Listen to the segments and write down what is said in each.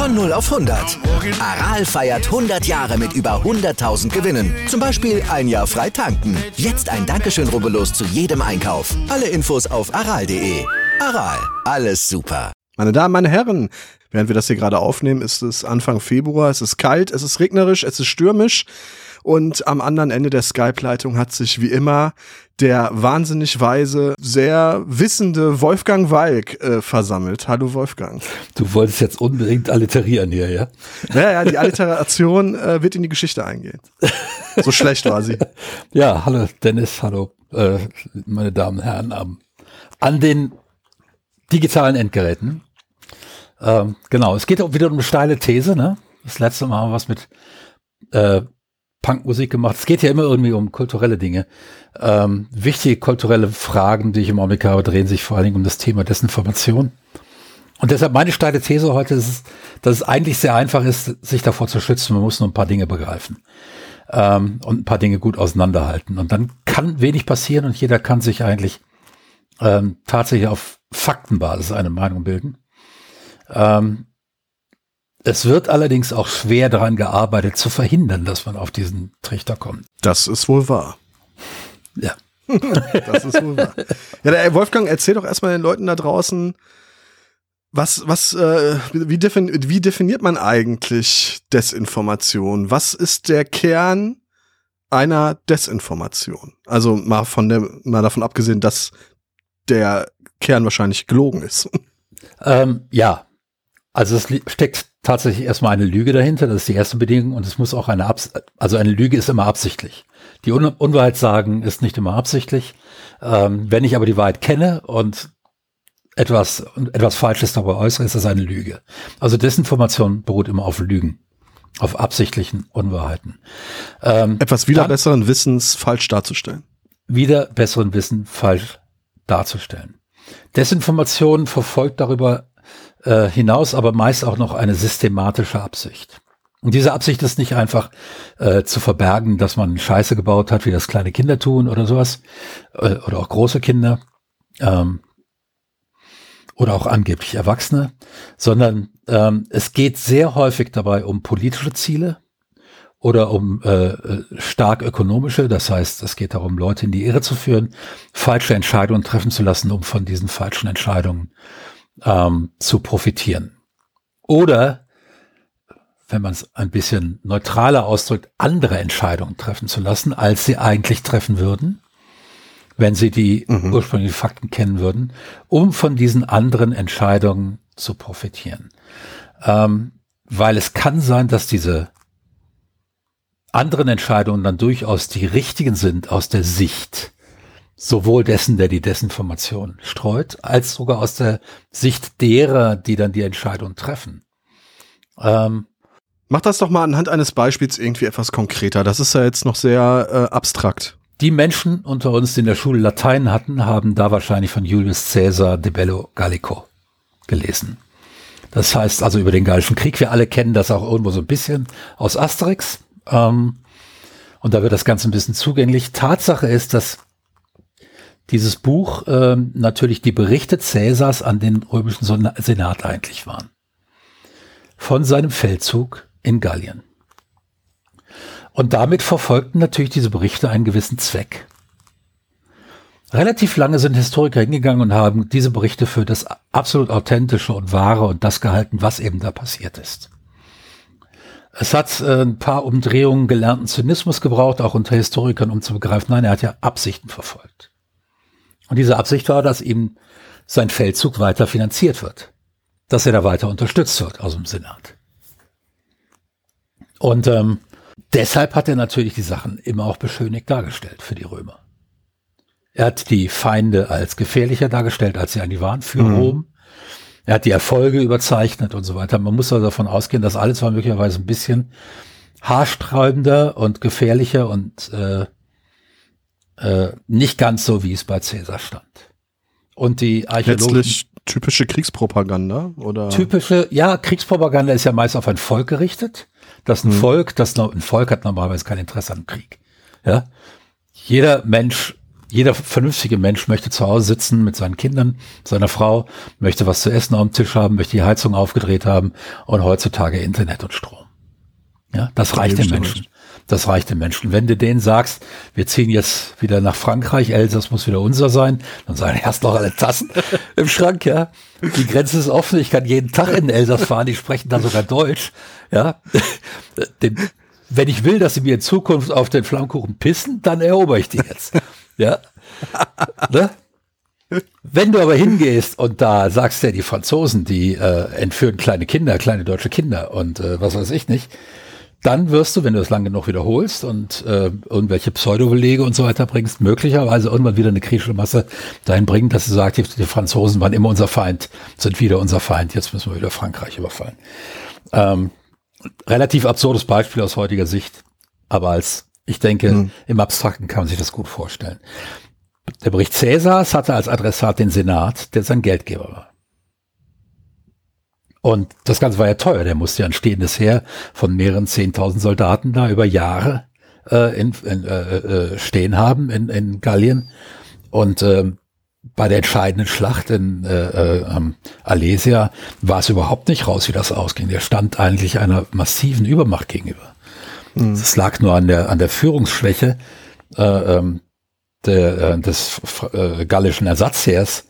Von 0 auf 100. Aral feiert 100 Jahre mit über 100.000 Gewinnen. Zum Beispiel ein Jahr frei tanken. Jetzt ein Dankeschön, rubbellos zu jedem Einkauf. Alle Infos auf aral.de. Aral, alles super. Meine Damen, meine Herren, während wir das hier gerade aufnehmen, ist es Anfang Februar. Es ist kalt, es ist regnerisch, es ist stürmisch. Und am anderen Ende der Skype-Leitung hat sich wie immer der wahnsinnig weise, sehr wissende Wolfgang Walk versammelt. Hallo Wolfgang. Du wolltest jetzt unbedingt alliterieren hier, ja? Ja, die Alliteration wird in die Geschichte eingehen. So schlecht war sie. Ja, hallo Dennis, hallo meine Damen und Herren an den digitalen Endgeräten. Genau, es geht auch wieder um eine steile These, ne? Das letzte Mal haben wir was mit Punkmusik gemacht. Es geht ja immer irgendwie um kulturelle Dinge. Wichtige kulturelle Fragen, die ich im Augenblick habe, drehen sich vor allen Dingen um das Thema Desinformation. Und deshalb meine steile These heute ist, dass es eigentlich sehr einfach ist, sich davor zu schützen. Man muss nur ein paar Dinge begreifen und ein paar Dinge gut auseinanderhalten. Und dann kann wenig passieren und jeder kann sich eigentlich tatsächlich auf Faktenbasis eine Meinung bilden. Es wird allerdings auch schwer daran gearbeitet, zu verhindern, dass man auf diesen Trichter kommt. Das ist wohl wahr. Ja. Das ist wohl wahr. Ja, der Wolfgang, erzähl doch erstmal den Leuten da draußen, wie definiert man eigentlich Desinformation? Was ist der Kern einer Desinformation? Also mal davon abgesehen, dass der Kern wahrscheinlich gelogen ist. Ja, also es steckt tatsächlich erstmal eine Lüge dahinter, das ist die erste Bedingung, und es muss auch eine Lüge ist immer absichtlich. Die Unwahrheit sagen ist nicht immer absichtlich. Wenn ich aber die Wahrheit kenne und etwas Falsches dabei äußere, ist das eine Lüge. Also Desinformation beruht immer auf Lügen, auf absichtlichen Unwahrheiten. Etwas wieder besseren Wissens falsch darzustellen. Wieder besseren Wissen falsch darzustellen. Desinformation verfolgt darüber hinaus aber meist auch noch eine systematische Absicht. Und diese Absicht ist nicht einfach zu verbergen, dass man Scheiße gebaut hat, wie das kleine Kinder tun oder sowas, oder auch große Kinder, oder auch angeblich Erwachsene, sondern es geht sehr häufig dabei um politische Ziele oder um stark ökonomische, das heißt, es geht darum, Leute in die Irre zu führen, falsche Entscheidungen treffen zu lassen, um von diesen falschen Entscheidungen zu profitieren. Oder, wenn man es ein bisschen neutraler ausdrückt, andere Entscheidungen treffen zu lassen, als sie eigentlich treffen würden, wenn sie die ursprünglichen Fakten kennen würden, um von diesen anderen Entscheidungen zu profitieren. Weil es kann sein, dass diese anderen Entscheidungen dann durchaus die richtigen sind aus der Sicht sowohl dessen, der die Desinformation streut, als sogar aus der Sicht derer, die dann die Entscheidung treffen. Mach das doch mal anhand eines Beispiels irgendwie etwas konkreter. Das ist ja jetzt noch sehr abstrakt. Die Menschen unter uns, die in der Schule Latein hatten, haben da wahrscheinlich von Julius Caesar de Bello Gallico gelesen. Das heißt also über den Gallischen Krieg. Wir alle kennen das auch irgendwo so ein bisschen aus Asterix. Und da wird das Ganze ein bisschen zugänglich. Tatsache ist, dass dieses Buch natürlich die Berichte Cäsars an den römischen Senat eigentlich waren. Von seinem Feldzug in Gallien. Und damit verfolgten natürlich diese Berichte einen gewissen Zweck. Relativ lange sind Historiker hingegangen und haben diese Berichte für das absolut Authentische und Wahre und das gehalten, was eben da passiert ist. Es hat ein paar Umdrehungen gelernten Zynismus gebraucht, auch unter Historikern, um zu begreifen, nein, er hat ja Absichten verfolgt. Und diese Absicht war, dass ihm sein Feldzug weiter finanziert wird. Dass er da weiter unterstützt wird aus dem Senat. Und deshalb hat er natürlich die Sachen immer auch beschönigt dargestellt für die Römer. Er hat die Feinde als gefährlicher dargestellt, als sie eigentlich waren für Rom. Er hat die Erfolge überzeichnet und so weiter. Man muss also davon ausgehen, dass alles war möglicherweise ein bisschen haarsträubender und gefährlicher und nicht ganz so, wie es bei Caesar stand. Und die Archäologen... Letztlich typische Kriegspropaganda, oder? Kriegspropaganda ist ja meist auf ein Volk gerichtet. Ein Volk hat normalerweise kein Interesse am Krieg. Ja? Jeder Mensch Jeder vernünftige Mensch möchte zu Hause sitzen mit seinen Kindern, seiner Frau, möchte was zu essen auf dem Tisch haben, möchte die Heizung aufgedreht haben und heutzutage Internet und Strom. Ja, das reicht den Menschen. Das reicht den Menschen. Wenn du denen sagst, wir ziehen jetzt wieder nach Frankreich, Elsass muss wieder unser sein, dann sagen, erst noch alle Tassen im Schrank, ja. Die Grenze ist offen, ich kann jeden Tag in den Elsass fahren, die sprechen da sogar Deutsch, ja. Wenn ich will, dass sie mir in Zukunft auf den Flammkuchen pissen, dann erober ich die jetzt, ja. Ne? Wenn du aber hingehst und da sagst ja, die Franzosen, die entführen kleine Kinder, kleine deutsche Kinder und was weiß ich nicht, dann wirst du, wenn du das lang genug wiederholst und irgendwelche Pseudobelege und so weiter bringst, möglicherweise irgendwann wieder eine kritische Masse dahin bringen, dass du sagst, die Franzosen waren immer unser Feind, sind wieder unser Feind, jetzt müssen wir wieder Frankreich überfallen. Relativ absurdes Beispiel aus heutiger Sicht, aber ich denke, im Abstrakten kann man sich das gut vorstellen. Der Bericht Caesars hatte als Adressat den Senat, der sein Geldgeber war. Und das Ganze war ja teuer, der musste ja ein stehendes Heer von mehreren 10.000 Soldaten da über Jahre stehen haben in Gallien. Und bei der entscheidenden Schlacht in Alesia war es überhaupt nicht raus, wie das ausging. Der stand eigentlich einer massiven Übermacht gegenüber. Es lag nur an der Führungsschwäche des gallischen Ersatzheers,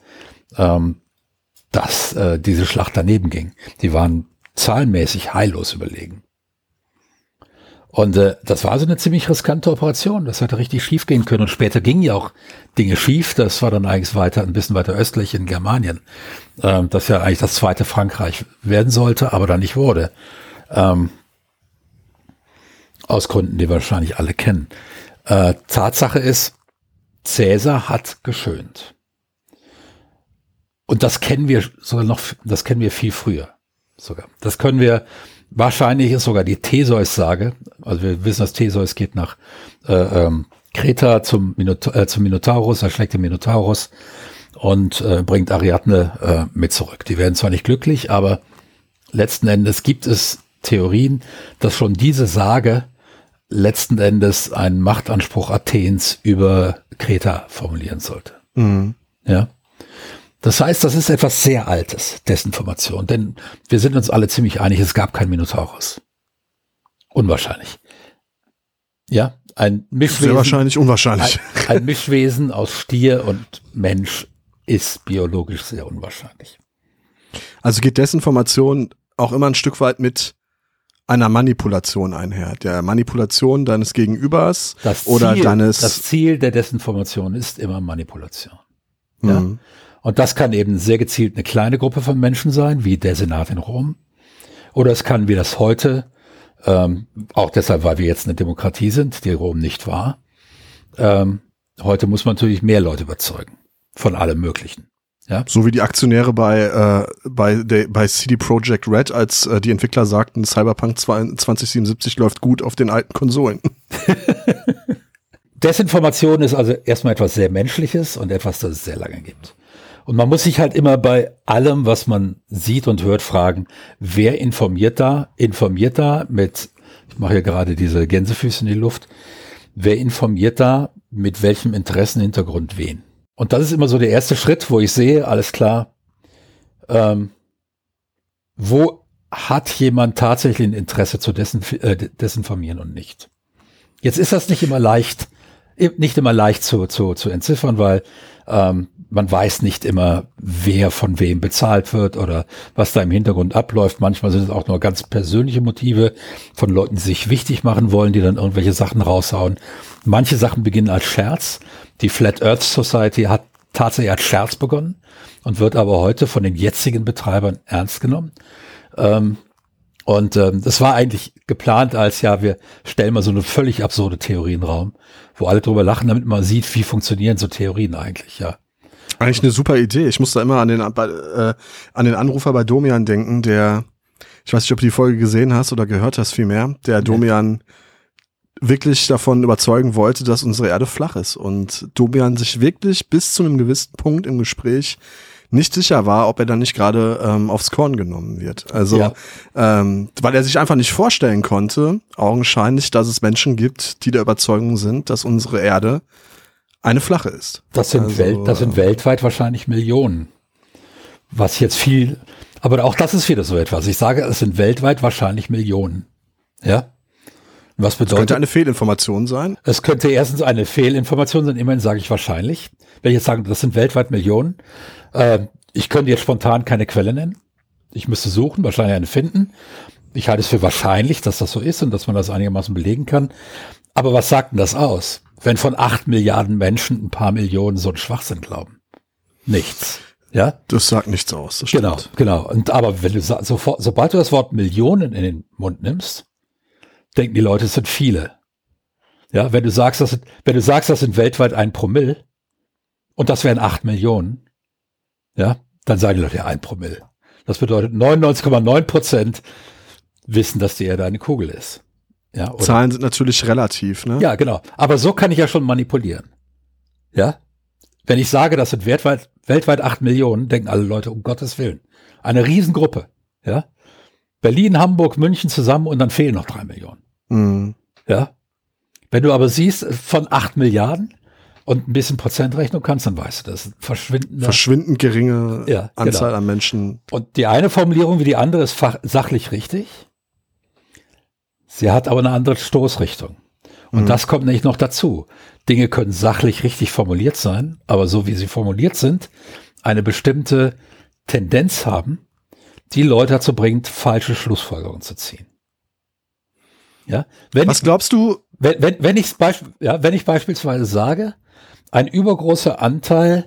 dass diese Schlacht daneben ging. Die waren zahlenmäßig heillos überlegen. Und das war so eine ziemlich riskante Operation. Das hätte richtig schief gehen können. Und später gingen ja auch Dinge schief. Das war dann eigentlich ein bisschen weiter östlich in Germanien. Das ja eigentlich das zweite Frankreich werden sollte, aber dann nicht wurde. Aus Gründen, die wir wahrscheinlich alle kennen. Tatsache ist, Caesar hat geschönt. Und das kennen wir das kennen wir viel früher sogar. Das können wir, wahrscheinlich ist sogar die Theseus-Sage, also wir wissen, dass Theseus geht nach Kreta zum Minotaurus, erschlägt den Minotaurus und bringt Ariadne mit zurück. Die werden zwar nicht glücklich, aber letzten Endes gibt es Theorien, dass schon diese Sage letzten Endes einen Machtanspruch Athens über Kreta formulieren sollte. Mhm. Ja. Das heißt, das ist etwas sehr Altes, Desinformation, denn wir sind uns alle ziemlich einig, es gab keinen Minotaurus. Unwahrscheinlich. Ja, ein Mischwesen. Sehr wahrscheinlich unwahrscheinlich. Ein Mischwesen aus Stier und Mensch ist biologisch sehr unwahrscheinlich. Also geht Desinformation auch immer ein Stück weit mit einer Manipulation einher, der Manipulation deines Gegenübers Das Ziel der Desinformation ist immer Manipulation. Ja. Mhm. Und das kann eben sehr gezielt eine kleine Gruppe von Menschen sein, wie der Senat in Rom. Oder es kann, wie das heute, auch deshalb, weil wir jetzt eine Demokratie sind, die Rom nicht war. Heute muss man natürlich mehr Leute überzeugen. Von allem Möglichen. Ja? So wie die Aktionäre bei CD Projekt Red, als die Entwickler sagten, Cyberpunk 2077 läuft gut auf den alten Konsolen. Desinformation ist also erstmal etwas sehr Menschliches und etwas, das es sehr lange gibt. Und man muss sich halt immer bei allem, was man sieht und hört, fragen, wer informiert da? Informiert da mit, ich mache hier gerade diese Gänsefüße in die Luft, wer informiert da mit welchem Interessenhintergrund wen? Und das ist immer so der erste Schritt, wo ich sehe, alles klar, wo hat jemand tatsächlich ein Interesse zu desinformieren und nicht? Jetzt ist das nicht immer leicht zu entziffern, weil man weiß nicht immer, wer von wem bezahlt wird oder was da im Hintergrund abläuft. Manchmal sind es auch nur ganz persönliche Motive von Leuten, die sich wichtig machen wollen, die dann irgendwelche Sachen raushauen. Manche Sachen beginnen als Scherz. Die Flat Earth Society hat tatsächlich als Scherz begonnen und wird aber heute von den jetzigen Betreibern ernst genommen. Und das war eigentlich geplant als, ja, wir stellen mal so eine völlig absurde Theorie in den Raum, wo alle drüber lachen, damit man sieht, wie funktionieren so Theorien eigentlich, ja. Eigentlich eine super Idee. Ich muss da immer an den Anrufer bei Domian denken, der, ich weiß nicht, ob du die Folge gesehen hast oder gehört hast vielmehr, der Domian wirklich davon überzeugen wollte, dass unsere Erde flach ist. Und Domian sich wirklich bis zu einem gewissen Punkt im Gespräch nicht sicher war, ob er dann nicht gerade aufs Korn genommen wird. Also, ja. Weil er sich einfach nicht vorstellen konnte, augenscheinlich, dass es Menschen gibt, die der Überzeugung sind, dass unsere Erde eine flache ist. Das sind weltweit wahrscheinlich Millionen. Was jetzt viel, aber auch das ist wieder so etwas. Ich sage, es sind weltweit wahrscheinlich Millionen. Ja? Was bedeutet? Das könnte eine Fehlinformation sein. Es könnte erstens eine Fehlinformation sein, immerhin sage ich wahrscheinlich. Wenn ich jetzt sage, das sind weltweit Millionen, ich könnte jetzt spontan keine Quelle nennen. Ich müsste suchen, wahrscheinlich eine finden. Ich halte es für wahrscheinlich, dass das so ist und dass man das einigermaßen belegen kann. Aber was sagt denn das aus, wenn von 8 Milliarden Menschen ein paar Millionen so einen Schwachsinn glauben? Nichts. Ja? Das sagt nichts aus. Das stimmt. Genau. Und aber wenn du sobald du das Wort Millionen in den Mund nimmst, denken die Leute, es sind viele. Ja, wenn du sagst, das sind weltweit 1 Promille und das wären 8 Millionen, ja, dann sagen die Leute, ja, 1 Promille. Das bedeutet 99,9% wissen, dass die Erde eine Kugel ist. Ja, oder? Zahlen sind natürlich relativ, ne? Ja, genau. Aber so kann ich ja schon manipulieren. Ja? Wenn ich sage, das sind weltweit 8 Millionen, denken alle Leute, um Gottes Willen. Eine Riesengruppe. Ja? Berlin, Hamburg, München zusammen und dann fehlen noch 3 Millionen. Mhm. Ja? Wenn du aber siehst, von 8 Milliarden und ein bisschen Prozentrechnung kannst, dann weißt du, das ist verschwindend geringe Anzahl an Menschen. Und die eine Formulierung wie die andere ist sachlich richtig. Sie hat aber eine andere Stoßrichtung. Und das kommt nämlich noch dazu. Dinge können sachlich richtig formuliert sein, aber so wie sie formuliert sind, eine bestimmte Tendenz haben, die Leute dazu bringt, falsche Schlussfolgerungen zu ziehen. Ja? Was glaubst du? Wenn ich beispielsweise sage, ein übergroßer Anteil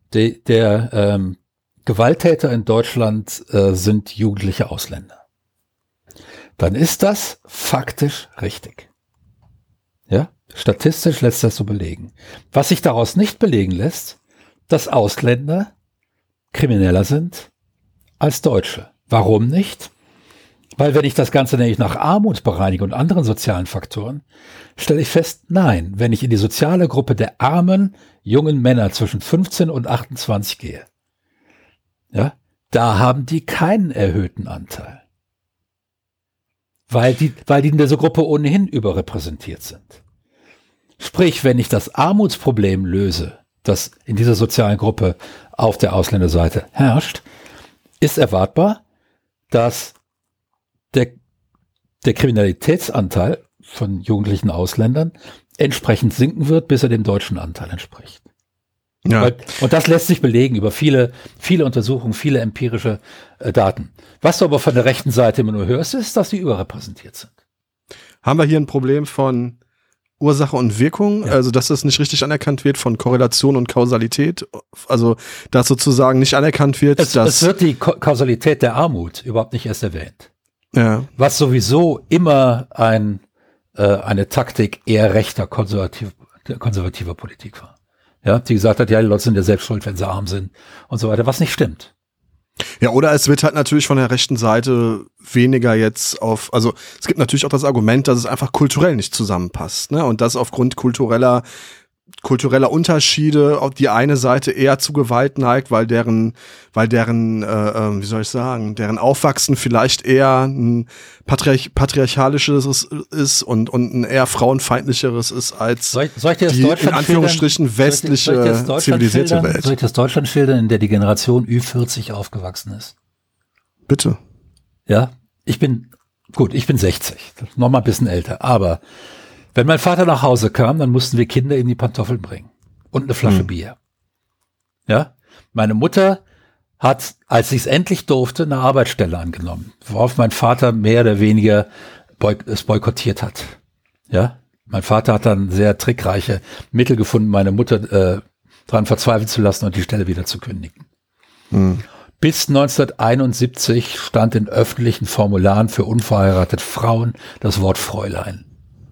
der Gewalttäter in Deutschland sind jugendliche Ausländer, dann ist das faktisch richtig. Ja? Statistisch lässt das so belegen. Was sich daraus nicht belegen lässt, dass Ausländer krimineller sind als Deutsche. Warum nicht? Weil wenn ich das Ganze nämlich nach Armut bereinige und anderen sozialen Faktoren, stelle ich fest, nein, wenn ich in die soziale Gruppe der armen, jungen Männer zwischen 15 und 28 gehe, ja, da haben die keinen erhöhten Anteil. Weil die in dieser Gruppe ohnehin überrepräsentiert sind. Sprich, wenn ich das Armutsproblem löse, das in dieser sozialen Gruppe auf der Ausländerseite herrscht, ist erwartbar, dass der Kriminalitätsanteil von jugendlichen Ausländern entsprechend sinken wird, bis er dem deutschen Anteil entspricht. Ja. Und das lässt sich belegen über viele Untersuchungen, viele empirische Daten. Was du aber von der rechten Seite immer nur hörst, ist, dass die überrepräsentiert sind. Haben wir hier ein Problem von Ursache und Wirkung, also dass das nicht richtig anerkannt wird von Korrelation und Kausalität, also dass sozusagen nicht anerkannt wird, es wird die Kausalität der Armut überhaupt nicht erst erwähnt. Ja. Was sowieso immer eine Taktik eher rechter konservativer Politik war. Ja, die gesagt hat, ja, die Leute sind ja selbst schuld, wenn sie arm sind und so weiter, was nicht stimmt. Ja, oder es wird halt natürlich von der rechten Seite weniger jetzt also es gibt natürlich auch das Argument, dass es einfach kulturell nicht zusammenpasst, ne? Und dass aufgrund kultureller Unterschiede auf die eine Seite eher zu Gewalt neigt, weil deren wie soll ich sagen, deren Aufwachsen vielleicht eher ein patriarchalisches ist und ein eher frauenfeindlicheres ist als die in Anführungsstrichen westliche zivilisierte Welt. Soll ich das Deutschland schildern, in der die Generation Ü40 aufgewachsen ist? Bitte. Ja, ich bin 60, noch mal ein bisschen älter, aber wenn mein Vater nach Hause kam, dann mussten wir Kinder in die Pantoffeln bringen und eine Flasche Bier. Ja, meine Mutter hat, als sie es endlich durfte, eine Arbeitsstelle angenommen, worauf mein Vater mehr oder weniger es boykottiert hat. Ja, mein Vater hat dann sehr trickreiche Mittel gefunden, meine Mutter daran verzweifeln zu lassen und die Stelle wieder zu kündigen. Bis 1971 stand in öffentlichen Formularen für unverheiratete Frauen das Wort Fräulein.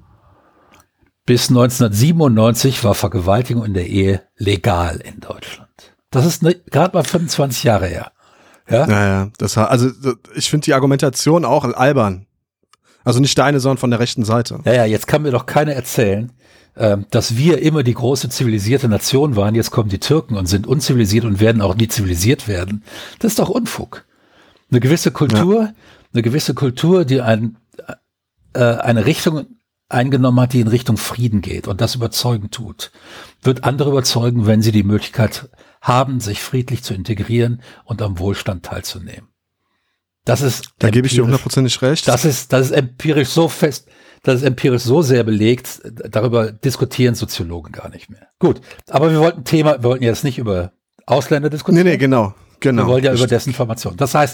Bis 1997 war Vergewaltigung in der Ehe legal in Deutschland. Das ist gerade mal 25 Jahre her. Ja? Naja, ich finde die Argumentation auch albern. Also nicht deine, sondern von der rechten Seite. Ja, jetzt kann mir doch keiner erzählen, dass wir immer die große zivilisierte Nation waren. Jetzt kommen die Türken und sind unzivilisiert und werden auch nie zivilisiert werden. Das ist doch Unfug. Eine gewisse Kultur, die eine Richtung eingenommen hat, die in Richtung Frieden geht und das überzeugend tut, wird andere überzeugen, wenn sie die Möglichkeit haben, sich friedlich zu integrieren und am Wohlstand teilzunehmen. Das ist da gebe ich dir 100% recht. Das ist empirisch so fest, das ist empirisch so sehr belegt, darüber diskutieren Soziologen gar nicht mehr. Gut, aber wir wollten jetzt nicht über Ausländer diskutieren. Nee, genau. Wir wollen ja über Desinformation. Das heißt,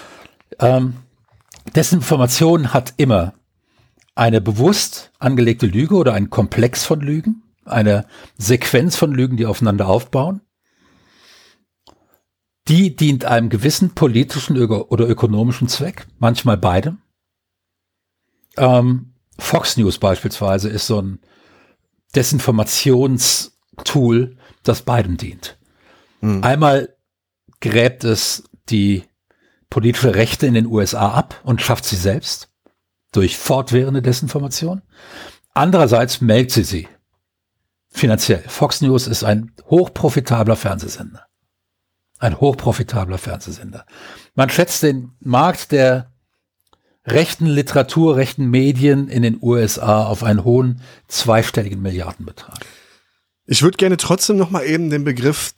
Desinformation hat immer eine bewusst angelegte Lüge oder einen Komplex von Lügen, eine Sequenz von Lügen, die aufeinander aufbauen. Die dient einem gewissen politischen oder ökonomischen Zweck, manchmal beidem. Fox News beispielsweise ist so ein Desinformationstool, das beidem dient. Einmal gräbt es die politische Rechte in den USA ab und schafft sie selbst durch fortwährende Desinformation. Andererseits meldet sie finanziell. Fox News ist ein hochprofitabler Fernsehsender. Man schätzt den Markt der rechten Literatur, rechten Medien in den USA auf einen hohen zweistelligen Milliardenbetrag. Ich würde gerne trotzdem noch mal eben den Begriff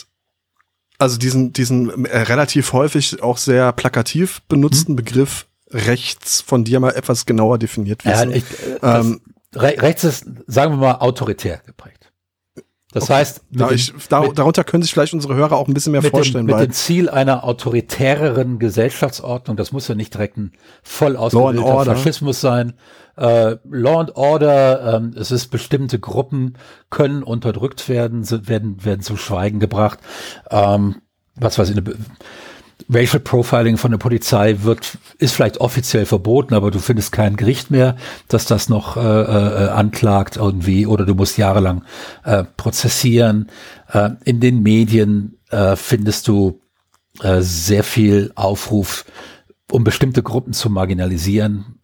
diesen relativ häufig auch sehr plakativ benutzten Begriff rechts von dir mal etwas genauer definiert wissen. Rechts ist, sagen wir mal, autoritär geprägt. Das heißt, darunter können sich vielleicht unsere Hörer auch ein bisschen mehr vorstellen. Mit dem Ziel einer autoritäreren Gesellschaftsordnung, das muss ja nicht direkt ein voll ausgebildeter Faschismus sein. Law and Order, es ist bestimmte Gruppen können unterdrückt werden zu Schweigen gebracht. Was weiß ich, Racial Profiling von der Polizei ist vielleicht offiziell verboten, aber du findest kein Gericht mehr, das das noch anklagt irgendwie, oder du musst jahrelang prozessieren. In den Medien findest du sehr viel Aufruf, um bestimmte Gruppen zu marginalisieren.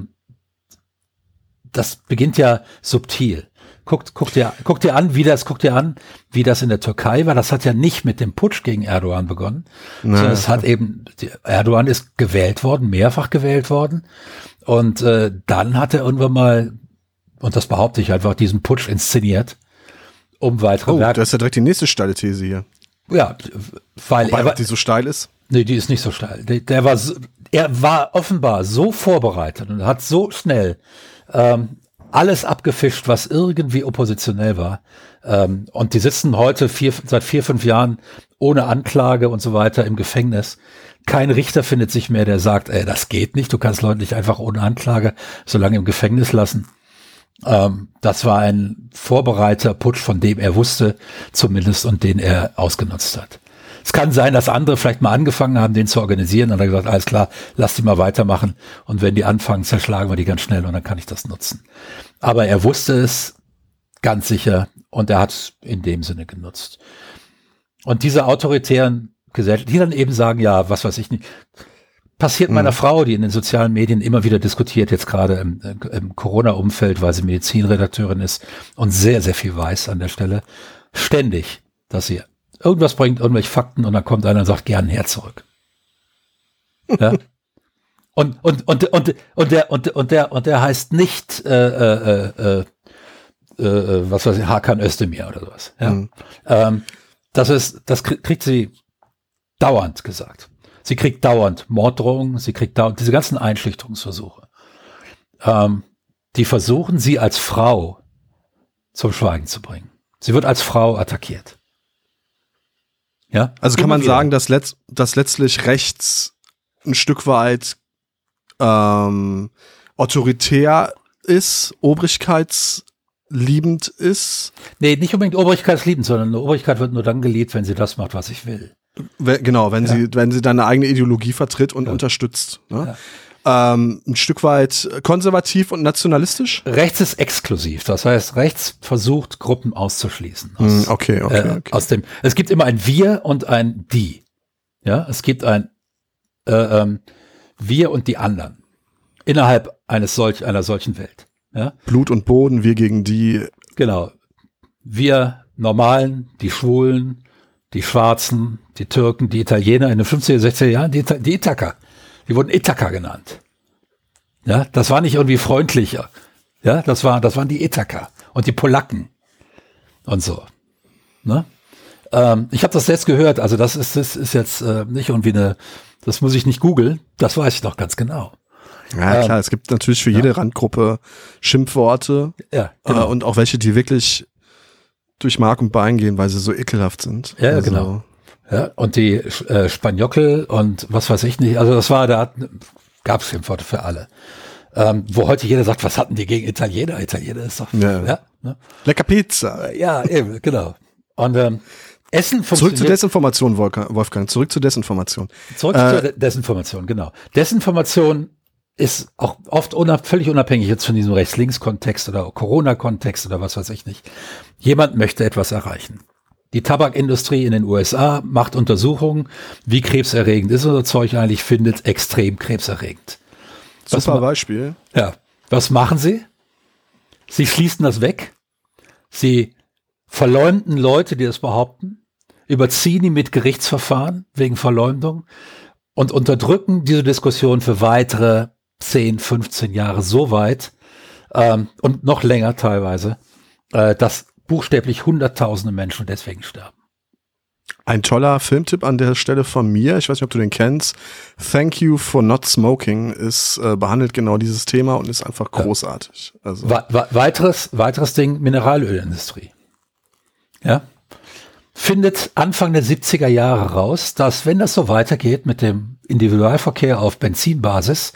Das beginnt ja subtil. Guck dir an, wie das in der Türkei war. Das hat ja nicht mit dem Putsch gegen Erdogan begonnen, sondern es hat Erdogan ist mehrfach gewählt worden. Und dann hat er irgendwann mal, und das behaupte ich einfach, diesen Putsch inszeniert, um weitere Werke. Das ist ja direkt die nächste steile These hier. Ja, weil die so steil ist? Nee, die ist nicht so steil. Er war offenbar so vorbereitet und hat so schnell alles abgefischt, was irgendwie oppositionell war. Und die sitzen heute seit 4-5 Jahren ohne Anklage und so weiter im Gefängnis. Kein Richter findet sich mehr, der sagt, das geht nicht, du kannst Leute nicht einfach ohne Anklage so lange im Gefängnis lassen. Das war ein Vorbereiter-Putsch, von dem er wusste zumindest und den er ausgenutzt hat. Es kann sein, dass andere vielleicht mal angefangen haben, den zu organisieren und dann gesagt, alles klar, lass die mal weitermachen und wenn die anfangen, zerschlagen wir die ganz schnell und dann kann ich das nutzen. Aber er wusste es ganz sicher und er hat es in dem Sinne genutzt. Und diese autoritären Gesellschaften, die dann eben sagen, ja, was weiß ich nicht, passiert meiner Frau, die in den sozialen Medien immer wieder diskutiert, jetzt gerade im Corona-Umfeld, weil sie Medizinredakteurin ist und sehr, sehr viel weiß an der Stelle, ständig, dass sie irgendwas bringt, irgendwelche Fakten und dann kommt einer und sagt, gern her zurück. Ja? Und der heißt nicht was weiß ich, Hakan Özdemir oder sowas. Ja? Das kriegt sie dauernd gesagt. Sie kriegt dauernd Morddrohungen, sie kriegt dauernd diese ganzen Einschüchterungsversuche. Die versuchen, sie als Frau zum Schweigen zu bringen. Sie wird als Frau attackiert. Ja? Also kann man sagen, dass letztlich rechts ein Stück weit autoritär ist, obrigkeitsliebend ist? Nee, nicht unbedingt obrigkeitsliebend, sondern eine Obrigkeit wird nur dann geliebt, wenn sie das macht, was ich will. Genau, wenn sie deine eigene Ideologie vertritt und unterstützt. Ne? Ja. Ein Stück weit konservativ und nationalistisch? Rechts ist exklusiv, das heißt, rechts versucht, Gruppen auszuschließen. Okay. Es gibt immer ein Wir und ein Die. Ja, es gibt ein Wir und die anderen innerhalb einer solchen Welt. Ja? Blut und Boden, wir gegen die. Genau. Wir Normalen, die Schwulen, die Schwarzen, die Türken, die Italiener in den 50er, 60er Jahren, die Ithaka. Die wurden Ithaka genannt. Ja, das war nicht irgendwie freundlicher. Ja, das waren die Ithaka und die Polacken und so. Ne? Ich habe das jetzt gehört, also das ist jetzt nicht irgendwie das muss ich nicht googeln, das weiß ich noch ganz genau. Ja, klar, es gibt natürlich für jede Randgruppe Schimpfworte genau. und auch welche, die wirklich durch Mark und Bein gehen, weil sie so ekelhaft sind. Ja, also, genau. Ja, und die Spanjockel und was weiß ich nicht, also da gab es Schimpfworte für alle. Wo heute jeder sagt, was hatten die gegen Italiener? Italiener ist doch, ne? Lecker Pizza. Ja, eben, genau. Und Essen funktioniert. Zurück zur Desinformation, Wolfgang, zurück zur Desinformation. Zurück zur Desinformation, genau. Desinformation ist auch oft völlig unabhängig jetzt von diesem Rechts-Links-Kontext oder Corona-Kontext oder was weiß ich nicht. Jemand möchte etwas erreichen. Die Tabakindustrie in den USA macht Untersuchungen, wie krebserregend ist unser Zeug eigentlich, findet extrem krebserregend. Super Beispiel. Ja. Was machen sie? Sie schließen das weg. Sie verleumden Leute, die das behaupten, überziehen die mit Gerichtsverfahren wegen Verleumdung und unterdrücken diese Diskussion für weitere 10, 15 Jahre so weit und noch länger teilweise, dass buchstäblich Hunderttausende Menschen deswegen sterben. Ein toller Filmtipp an der Stelle von mir, ich weiß nicht, ob du den kennst, Thank You for Not Smoking, behandelt genau dieses Thema und ist einfach großartig. Also. Weiteres Ding, Mineralölindustrie. Ja. Findet Anfang der 70er Jahre raus, dass wenn das so weitergeht mit dem Individualverkehr auf Benzinbasis,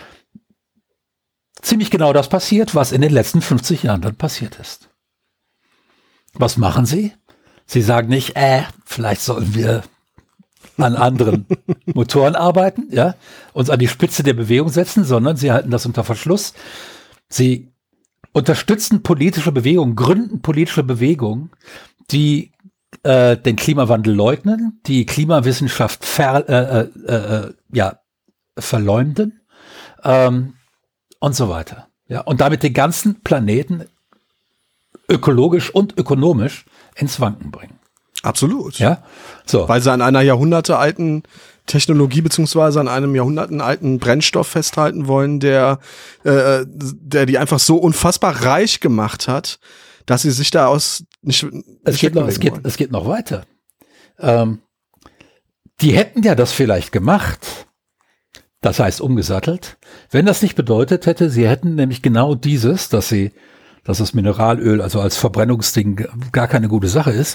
ziemlich genau das passiert, was in den letzten 50 Jahren dann passiert ist. Was machen sie? Sie sagen nicht, vielleicht sollen wir an anderen Motoren arbeiten, ja, uns an die Spitze der Bewegung setzen, sondern sie halten das unter Verschluss. Sie unterstützen politische Bewegungen, gründen politische Bewegungen, die den Klimawandel leugnen, die Klimawissenschaft verleumden und so weiter. Ja, und damit den ganzen Planeten ökologisch und ökonomisch ins Wanken bringen. Absolut. Ja, so. Weil sie an einer jahrhundertealten Technologie beziehungsweise an einem jahrhundertealten Brennstoff festhalten wollen, der die einfach so unfassbar reich gemacht hat, dass sie sich da nicht es geht noch weiter. Die hätten ja das vielleicht gemacht, das heißt umgesattelt, wenn das nicht bedeutet hätte, sie hätten nämlich genau dieses, dass das Mineralöl also als Verbrennungsding gar keine gute Sache ist,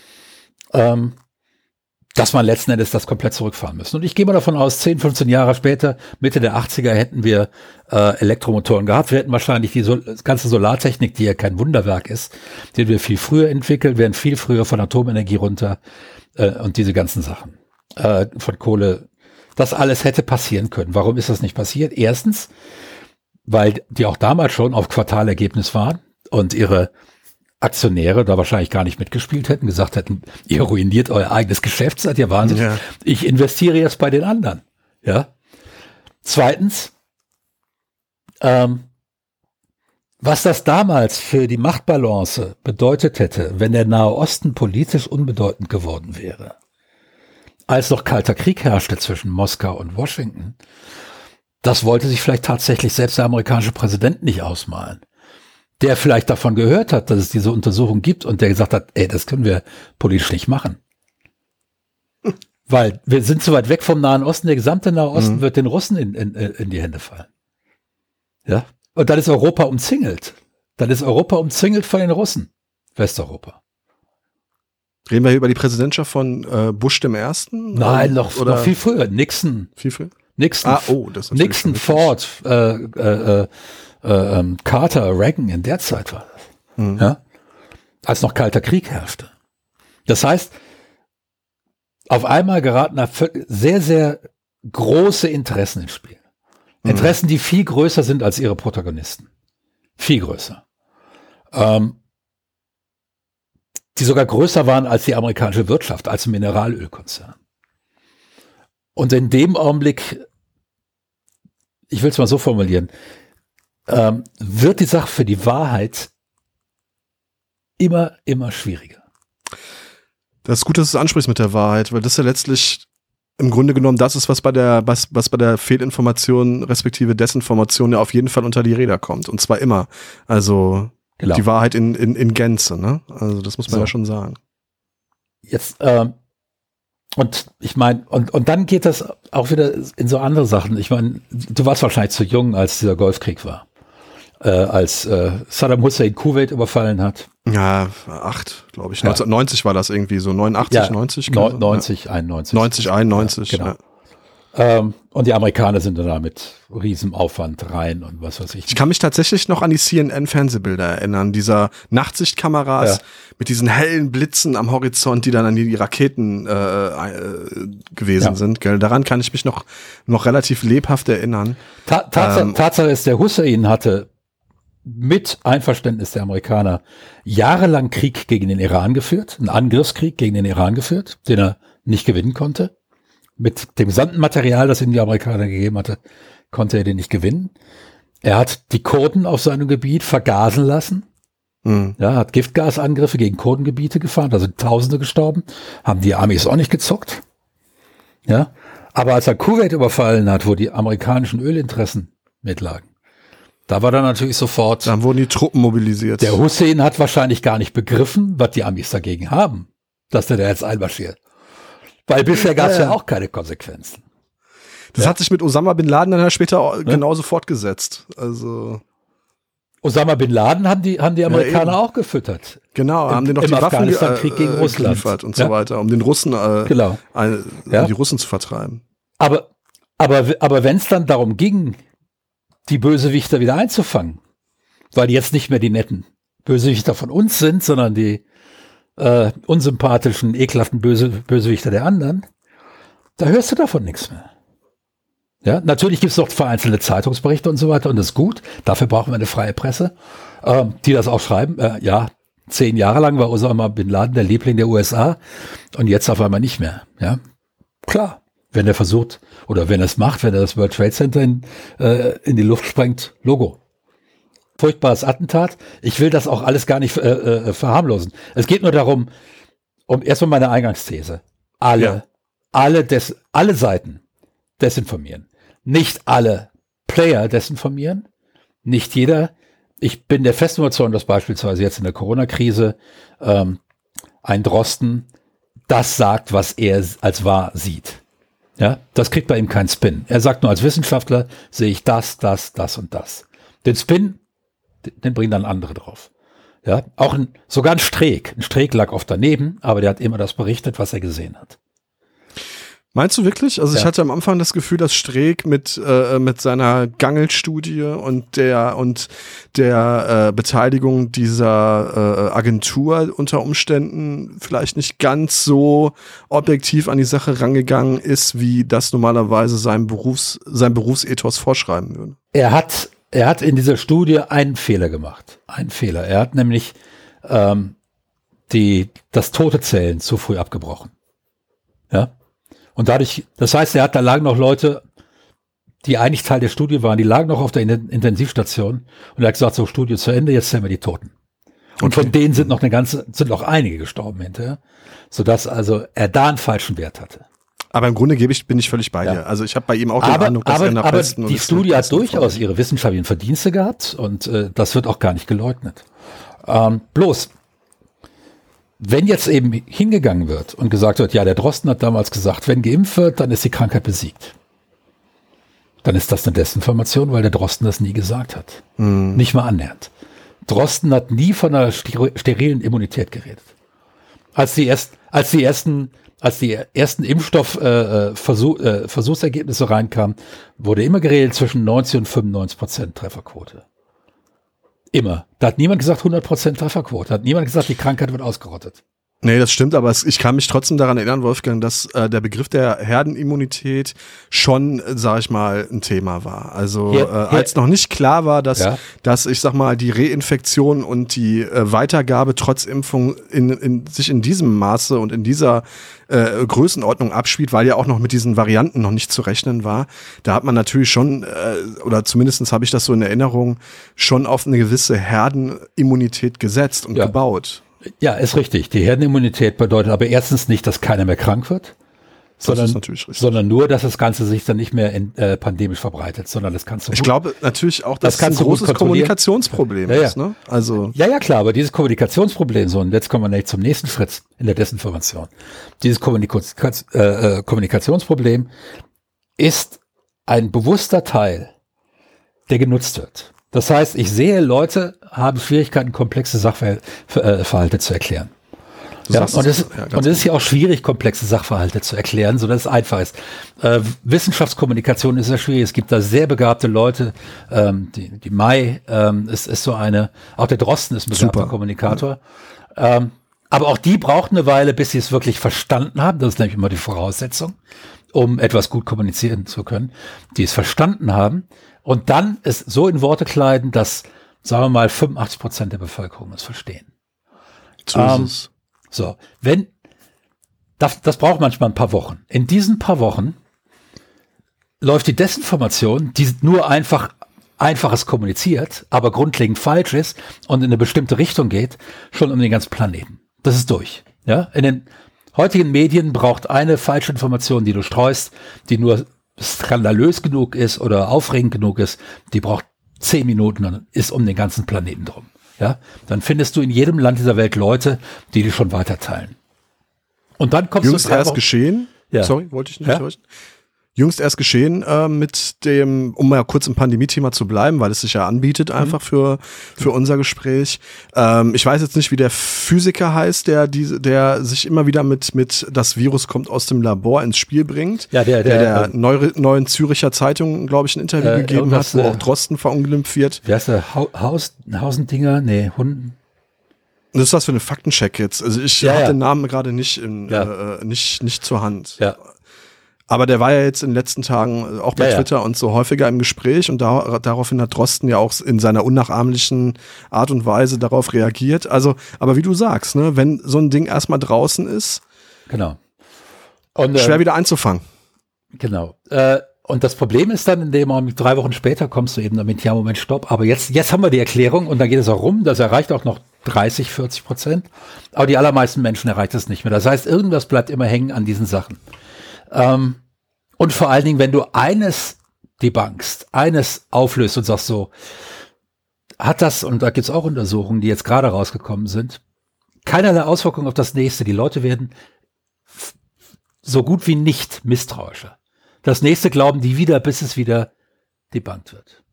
dass man letzten Endes das komplett zurückfahren müssen. Und ich gehe mal davon aus, 10, 15 Jahre später, Mitte der 80er, hätten wir Elektromotoren gehabt. Wir hätten wahrscheinlich die ganze Solartechnik, die ja kein Wunderwerk ist, die wir viel früher entwickelt, wären viel früher von Atomenergie runter und diese ganzen Sachen von Kohle. Das alles hätte passieren können. Warum ist das nicht passiert? Erstens, weil die auch damals schon auf Quartalergebnis waren und ihre Aktionäre da wahrscheinlich gar nicht mitgespielt hätten, gesagt hätten, ihr ruiniert euer eigenes Geschäft, seid ihr wahnsinnig. Ja. Ich investiere jetzt bei den anderen. Ja. Zweitens, was das damals für die Machtbalance bedeutet hätte, wenn der Nahe Osten politisch unbedeutend geworden wäre, als noch kalter Krieg herrschte zwischen Moskau und Washington, das wollte sich vielleicht tatsächlich selbst der amerikanische Präsident nicht ausmalen. Der vielleicht davon gehört hat, dass es diese Untersuchung gibt und der gesagt hat, das können wir politisch nicht machen. Weil wir sind zu weit weg vom Nahen Osten, der gesamte Nahe Osten wird den Russen in die Hände fallen. Ja. Und dann ist Europa umzingelt. Dann ist Europa umzingelt von den Russen. Westeuropa. Reden wir hier über die Präsidentschaft von Bush dem Ersten? Nein, noch viel früher. Nixon. Viel früher? Nixon, das ist Nixon, Ford, Carter, Reagan, in der Zeit war das. Ja? Als noch kalter Krieg herrschte. Das heißt, auf einmal geraten da sehr, sehr große Interessen ins Spiel. Interessen, die viel größer sind als ihre Protagonisten. Viel größer. Die sogar größer waren als die amerikanische Wirtschaft, als ein Mineralölkonzern. Und in dem Augenblick, ich will es mal so formulieren, wird die Sache für die Wahrheit immer, immer schwieriger. Das ist gut, dass du es ansprichst mit der Wahrheit, weil das ist ja letztlich im Grunde genommen das ist, was bei der Fehlinformation respektive Desinformation ja auf jeden Fall unter die Räder kommt. Und zwar immer. Also Genau. die Wahrheit in Gänze, ne? Also das muss man ja schon sagen. Jetzt, und ich meine, und dann geht das auch wieder in so andere Sachen. Ich meine, du warst wahrscheinlich zu jung, als dieser Golfkrieg war. Als Saddam Hussein Kuwait überfallen hat. Ja, 8, glaube ich. 1990 war das irgendwie so, 89, 90? 90, 91. 90, 91, ja, genau. ja. Und die Amerikaner sind dann da mit riesem Aufwand rein und was weiß ich. Ich kann mich tatsächlich noch an die CNN-Fernsehbilder erinnern, dieser Nachtsichtkameras mit diesen hellen Blitzen am Horizont, die dann an die Raketen gewesen sind. Gell? Daran kann ich mich noch relativ lebhaft erinnern. Tatsache ist, der Hussein hatte mit Einverständnis der Amerikaner jahrelang Krieg gegen den Iran geführt, einen Angriffskrieg gegen den Iran geführt, den er nicht gewinnen konnte. Mit dem gesamten Material, das ihm die Amerikaner gegeben hatte, konnte er den nicht gewinnen. Er hat die Kurden auf seinem Gebiet vergasen lassen. Ja, hat Giftgasangriffe gegen Kurdengebiete gefahren, da sind Tausende gestorben, haben die Amis auch nicht gezuckt. Ja, aber als er Kuwait überfallen hat, wo die amerikanischen Ölinteressen mitlagen, da war dann natürlich sofort. Dann wurden die Truppen mobilisiert. Der Hussein hat wahrscheinlich gar nicht begriffen, was die Amis dagegen haben, dass der da jetzt einmarschiert. Weil bisher gab es ja auch keine Konsequenzen. Das hat sich mit Osama Bin Laden dann ja später genauso fortgesetzt. Also Osama Bin Laden haben die Amerikaner auch gefüttert. Genau, haben den noch die Waffen gegen Russland geliefert und so weiter, um den Russen die Russen zu vertreiben. Aber wenn es dann darum ging, die Bösewichter wieder einzufangen, weil die jetzt nicht mehr die netten Bösewichter von uns sind, sondern die unsympathischen, ekelhaften Bösewichter der anderen, da hörst du davon nichts mehr. Ja, natürlich gibt es noch vereinzelte Zeitungsberichte und so weiter und das ist gut. Dafür brauchen wir eine freie Presse, die das auch schreiben. 10 Jahre lang war Osama Bin Laden der Liebling der USA und jetzt auf einmal nicht mehr. Ja, klar. Wenn er versucht oder wenn er es macht, wenn er das World Trade Center in die Luft sprengt, Logo. Furchtbares Attentat. Ich will das auch alles gar nicht verharmlosen. Es geht nur darum, erstmal meine Eingangsthese. Alle Seiten desinformieren. Nicht alle Player desinformieren. Nicht jeder. Ich bin der festen Überzeugung, dass beispielsweise jetzt in der Corona-Krise ein Drosten das sagt, was er als wahr sieht. Ja, das kriegt bei ihm keinen Spin. Er sagt nur, als Wissenschaftler sehe ich das und das. Den Spin, den bringen dann andere drauf. Ja, auch sogar ein Streeck. Ein Streeck lag oft daneben, aber der hat immer das berichtet, was er gesehen hat. Meinst du wirklich? Also ich hatte am Anfang das Gefühl, dass Streeck mit seiner Gangel-Studie und der Beteiligung dieser Agentur unter Umständen vielleicht nicht ganz so objektiv an die Sache rangegangen ist, wie das normalerweise sein Berufsethos vorschreiben würde. Er hat in dieser Studie einen Fehler gemacht. Einen Fehler. Er hat nämlich das tote Zählen zu früh abgebrochen. Ja. Und dadurch, das heißt, da lagen noch Leute, die eigentlich Teil der Studie waren, die lagen noch auf der Intensivstation und er hat gesagt, so, Studie zu Ende, jetzt zählen wir die Toten. Und von denen sind noch einige gestorben hinterher, sodass also er da einen falschen Wert hatte. Aber im Grunde bin ich völlig bei dir. Also ich habe bei ihm auch den Eindruck, dass er nach besten... Aber die Studie hat durchaus ihre wissenschaftlichen Verdienste gehabt und das wird auch gar nicht geleugnet. Bloß, wenn jetzt eben hingegangen wird und gesagt wird, ja, der Drosten hat damals gesagt, wenn geimpft wird, dann ist die Krankheit besiegt. Dann ist das eine Desinformation, weil der Drosten das nie gesagt hat. Nicht mal annähernd. Drosten hat nie von einer sterilen Immunität geredet. Als die ersten Impfstoffversuchsergebnisse reinkamen, wurde immer geredet zwischen 90 und 95% Trefferquote. Immer. Da hat niemand gesagt 100% Trefferquote. Da hat niemand gesagt, die Krankheit wird ausgerottet. Nee, das stimmt, aber ich kann mich trotzdem daran erinnern, Wolfgang, dass der Begriff der Herdenimmunität schon, sag ich mal, ein Thema war. Also als noch nicht klar war, dass ich sag mal, die Reinfektion und die Weitergabe trotz Impfung sich in diesem Maße und in dieser Größenordnung abspielt, weil ja auch noch mit diesen Varianten noch nicht zu rechnen war. Da hat man natürlich schon, oder zumindest habe ich das so in Erinnerung, schon auf eine gewisse Herdenimmunität gesetzt und gebaut. Ja, ist richtig. Die Herdenimmunität bedeutet aber erstens nicht, dass keiner mehr krank wird, Das ist natürlich richtig. Sondern nur, dass das Ganze sich dann nicht mehr pandemisch verbreitet, sondern das kannst du. Ich glaube natürlich auch, dass das ein großes Kommunikationsproblem ist. Ne? Also ja, klar, aber dieses Kommunikationsproblem, so, und jetzt kommen wir nämlich zum nächsten Schritt in der Desinformation. Dieses Kommunikationsproblem ist ein bewusster Teil, der genutzt wird. Das heißt, ich sehe, Leute haben Schwierigkeiten, komplexe Sachverhalte zu erklären. Ja, und es ist ja auch schwierig, komplexe Sachverhalte zu erklären, sodass es einfach ist. Wissenschaftskommunikation ist ja schwierig. Es gibt da sehr begabte Leute. Die Mai ist so eine. Auch der Drosten ist ein begabter Kommunikator. Aber auch die braucht eine Weile, bis sie es wirklich verstanden haben. Das ist nämlich immer die Voraussetzung, um etwas gut kommunizieren zu können. Die es verstanden haben und dann es so in Worte kleiden, dass, sagen wir mal, 85% der Bevölkerung es verstehen. So, das braucht manchmal ein paar Wochen. In diesen paar Wochen läuft die Desinformation, die nur einfaches kommuniziert, aber grundlegend falsch ist und in eine bestimmte Richtung geht, schon um den ganzen Planeten. Das ist durch. Ja, in den heutigen Medien braucht eine falsche Information, die du streust, die nur skandalös genug ist oder aufregend genug ist, die braucht 10 Minuten und ist um den ganzen Planeten drum. Ja, dann findest du in jedem Land dieser Welt Leute, die schon weiterteilen. Und dann kommst Jüngst erst geschehen. Ja. Sorry, wollte ich nicht täuschen. Jüngst erst geschehen mit dem, um mal kurz im Pandemie-Thema zu bleiben, weil es sich ja anbietet einfach für unser Gespräch. Ich weiß jetzt nicht, wie der Physiker heißt, der sich immer wieder mit das Virus kommt aus dem Labor ins Spiel bringt. Ja, der neuen Züricher Zeitung, glaube ich, ein Interview gegeben hat, wo auch Drosten verunglimpft wird. Wer ist der? Hausendinger? Nee, Hunden. Das ist was für eine Faktencheck jetzt. Also ich habe den Namen gerade nicht nicht zur Hand. Ja. Aber der war ja jetzt in den letzten Tagen auch bei Twitter und so häufiger im Gespräch und daraufhin hat Drosten ja auch in seiner unnachahmlichen Art und Weise darauf reagiert. Also, aber wie du sagst, ne, wenn so ein Ding erstmal draußen ist, genau. Und, schwer wieder einzufangen. Genau. Und das Problem ist dann, in dem 3 Wochen später kommst du eben damit, ja, Moment, stopp, aber jetzt haben wir die Erklärung und dann geht es auch rum, das erreicht auch noch 30-40%, aber die allermeisten Menschen erreicht es nicht mehr. Das heißt, irgendwas bleibt immer hängen an diesen Sachen. Und vor allen Dingen, wenn du eines debunkst, eines auflöst und sagst so, hat das, und da gibt's auch Untersuchungen, die jetzt gerade rausgekommen sind, keinerlei Auswirkungen auf das nächste. Die Leute werden so gut wie nicht misstrauischer. Das nächste glauben die wieder, bis es wieder debunked wird.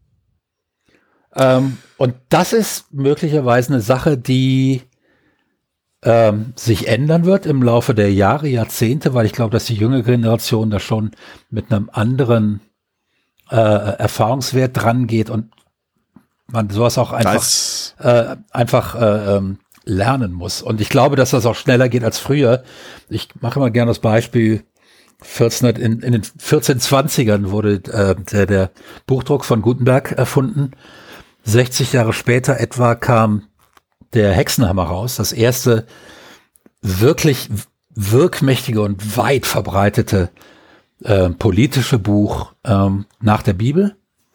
Und das ist möglicherweise eine Sache, die sich ändern wird im Laufe der Jahre, Jahrzehnte, weil ich glaube, dass die jüngere Generation da schon mit einem anderen Erfahrungswert dran geht und man sowas auch einfach lernen muss. Und ich glaube, dass das auch schneller geht als früher. Ich mache immer gerne das Beispiel, in den 1420ern wurde der Buchdruck von Gutenberg erfunden. 60 Jahre später etwa kam der Hexenhammer raus, das erste wirklich wirkmächtige und weit verbreitete politische Buch nach der Bibel,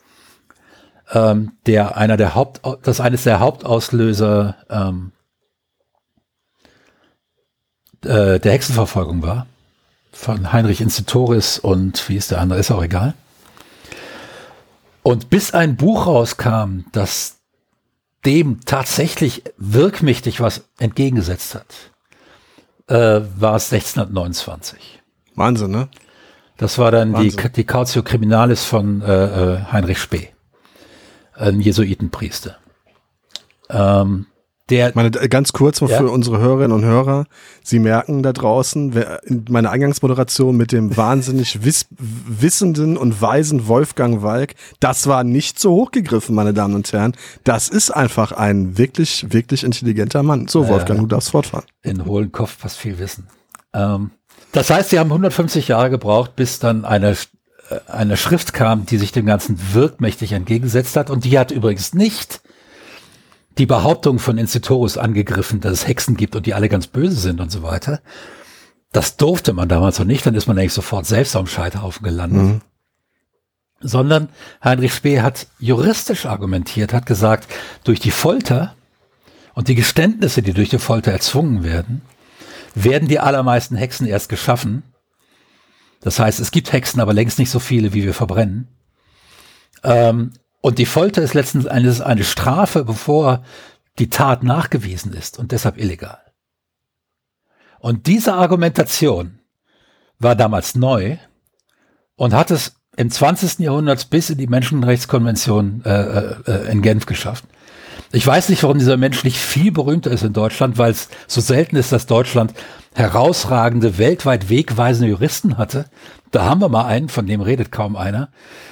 das eines der Hauptauslöser der Hexenverfolgung war, von Heinrich Incitoris und wie ist der andere, ist auch egal. Und bis ein Buch rauskam, das dem tatsächlich wirkmächtig was entgegengesetzt hat, war es 1629. Wahnsinn, ne? Das war dann die Cautio Criminalis von Heinrich Spee, ein Jesuitenpriester. Ganz kurz mal für unsere Hörerinnen und Hörer, Sie merken da draußen, meine Eingangsmoderation mit dem wahnsinnig wissenden und weisen Wolfgang Walk, das war nicht so hochgegriffen, meine Damen und Herren. Das ist einfach ein wirklich, wirklich intelligenter Mann. So, Wolfgang, du darfst fortfahren. In hohlen Kopf passt viel Wissen. Das heißt, sie haben 150 Jahre gebraucht, bis dann eine Schrift kam, die sich dem Ganzen wirkmächtig entgegengesetzt hat. Und die hat übrigens nicht die Behauptung von Incitoris angegriffen, dass es Hexen gibt und die alle ganz böse sind und so weiter. Das durfte man damals noch nicht, dann ist man eigentlich sofort selbst am Scheiterhaufen gelandet. Mhm. Sondern Heinrich Spee hat juristisch argumentiert, hat gesagt, durch die Folter und die Geständnisse, die durch die Folter erzwungen werden die allermeisten Hexen erst geschaffen, Das heißt, es gibt Hexen, aber längst nicht so viele, wie wir verbrennen. Und die Folter ist letzten Endes eine Strafe, bevor die Tat nachgewiesen ist und deshalb illegal. Und diese Argumentation war damals neu und hat es im 20. Jahrhundert bis in die Menschenrechtskonvention in Genf geschafft. Ich weiß nicht, warum dieser Mensch nicht viel berühmter ist in Deutschland, weil es so selten ist, dass Deutschland herausragende, weltweit wegweisende Juristen hatte. Da haben wir mal einen, von dem redet kaum einer.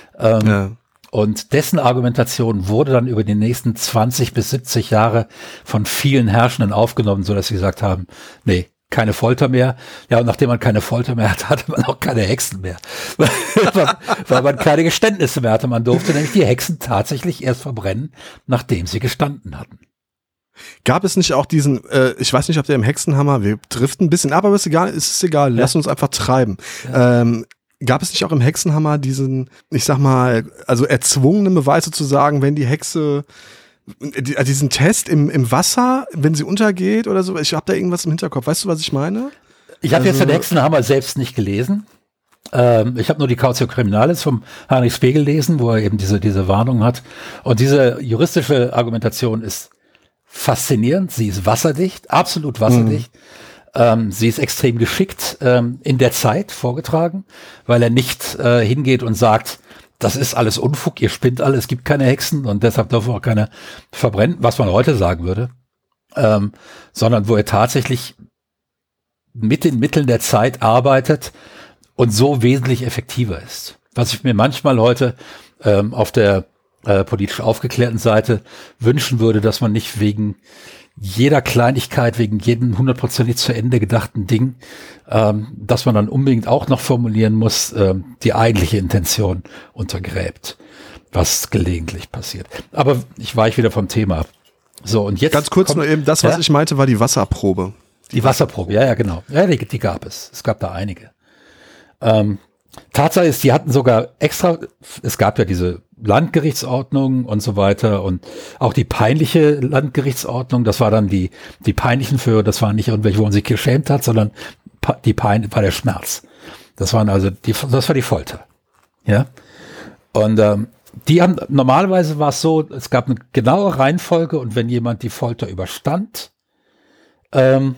Und dessen Argumentation wurde dann über die nächsten 20 bis 70 Jahre von vielen Herrschenden aufgenommen, sodass sie gesagt haben, nee, keine Folter mehr. Ja, und nachdem man keine Folter mehr hatte, hatte man auch keine Hexen mehr. Weil man keine Geständnisse mehr hatte. Man durfte nämlich die Hexen tatsächlich erst verbrennen, nachdem sie gestanden hatten. Gab es nicht auch diesen, ich weiß nicht, ob der im Hexenhammer, wir driften ein bisschen ab, aber ist egal, lass uns einfach treiben. Ja. Gab es nicht auch im Hexenhammer diesen, ich sag mal, also erzwungenen Beweis sozusagen, wenn die Hexe diesen Test im Wasser, wenn sie untergeht oder so, ich habe da irgendwas im Hinterkopf. Weißt du, was ich meine? Ich habe jetzt den Hexenhammer selbst nicht gelesen. Ich habe nur die Cautio Criminalis vom Heinrich Spee gelesen, wo er eben diese Warnung hat. Und diese juristische Argumentation ist faszinierend. Sie ist wasserdicht, absolut wasserdicht. Sie ist extrem geschickt in der Zeit vorgetragen, weil er nicht hingeht und sagt, das ist alles Unfug, ihr spinnt alle, es gibt keine Hexen und deshalb dürfen auch keine verbrennen, was man heute sagen würde, sondern wo er tatsächlich mit den Mitteln der Zeit arbeitet und so wesentlich effektiver ist. Was ich mir manchmal heute auf der politisch aufgeklärten Seite wünschen würde, dass man nicht wegen jeder Kleinigkeit, wegen jedem 100% zu Ende gedachten Ding, dass man dann unbedingt auch noch formulieren muss, die eigentliche Intention untergräbt, was gelegentlich passiert. Aber ich weiche wieder vom Thema ab. So, und jetzt ganz kurz nur eben, das, was ich meinte, war die Wasserprobe. Die Wasserprobe, ja, genau. Ja, die gab es. Es gab da einige. Tatsache ist, die hatten sogar extra, es gab ja diese Landgerichtsordnung und so weiter und auch die peinliche Landgerichtsordnung, das war dann die peinlichen für, das waren nicht irgendwelche, wo man sich geschämt hat, sondern die Pein war der Schmerz. Das waren also das war die Folter. Ja. Und die haben, normalerweise war es so, es gab eine genaue Reihenfolge und wenn jemand die Folter überstand, dann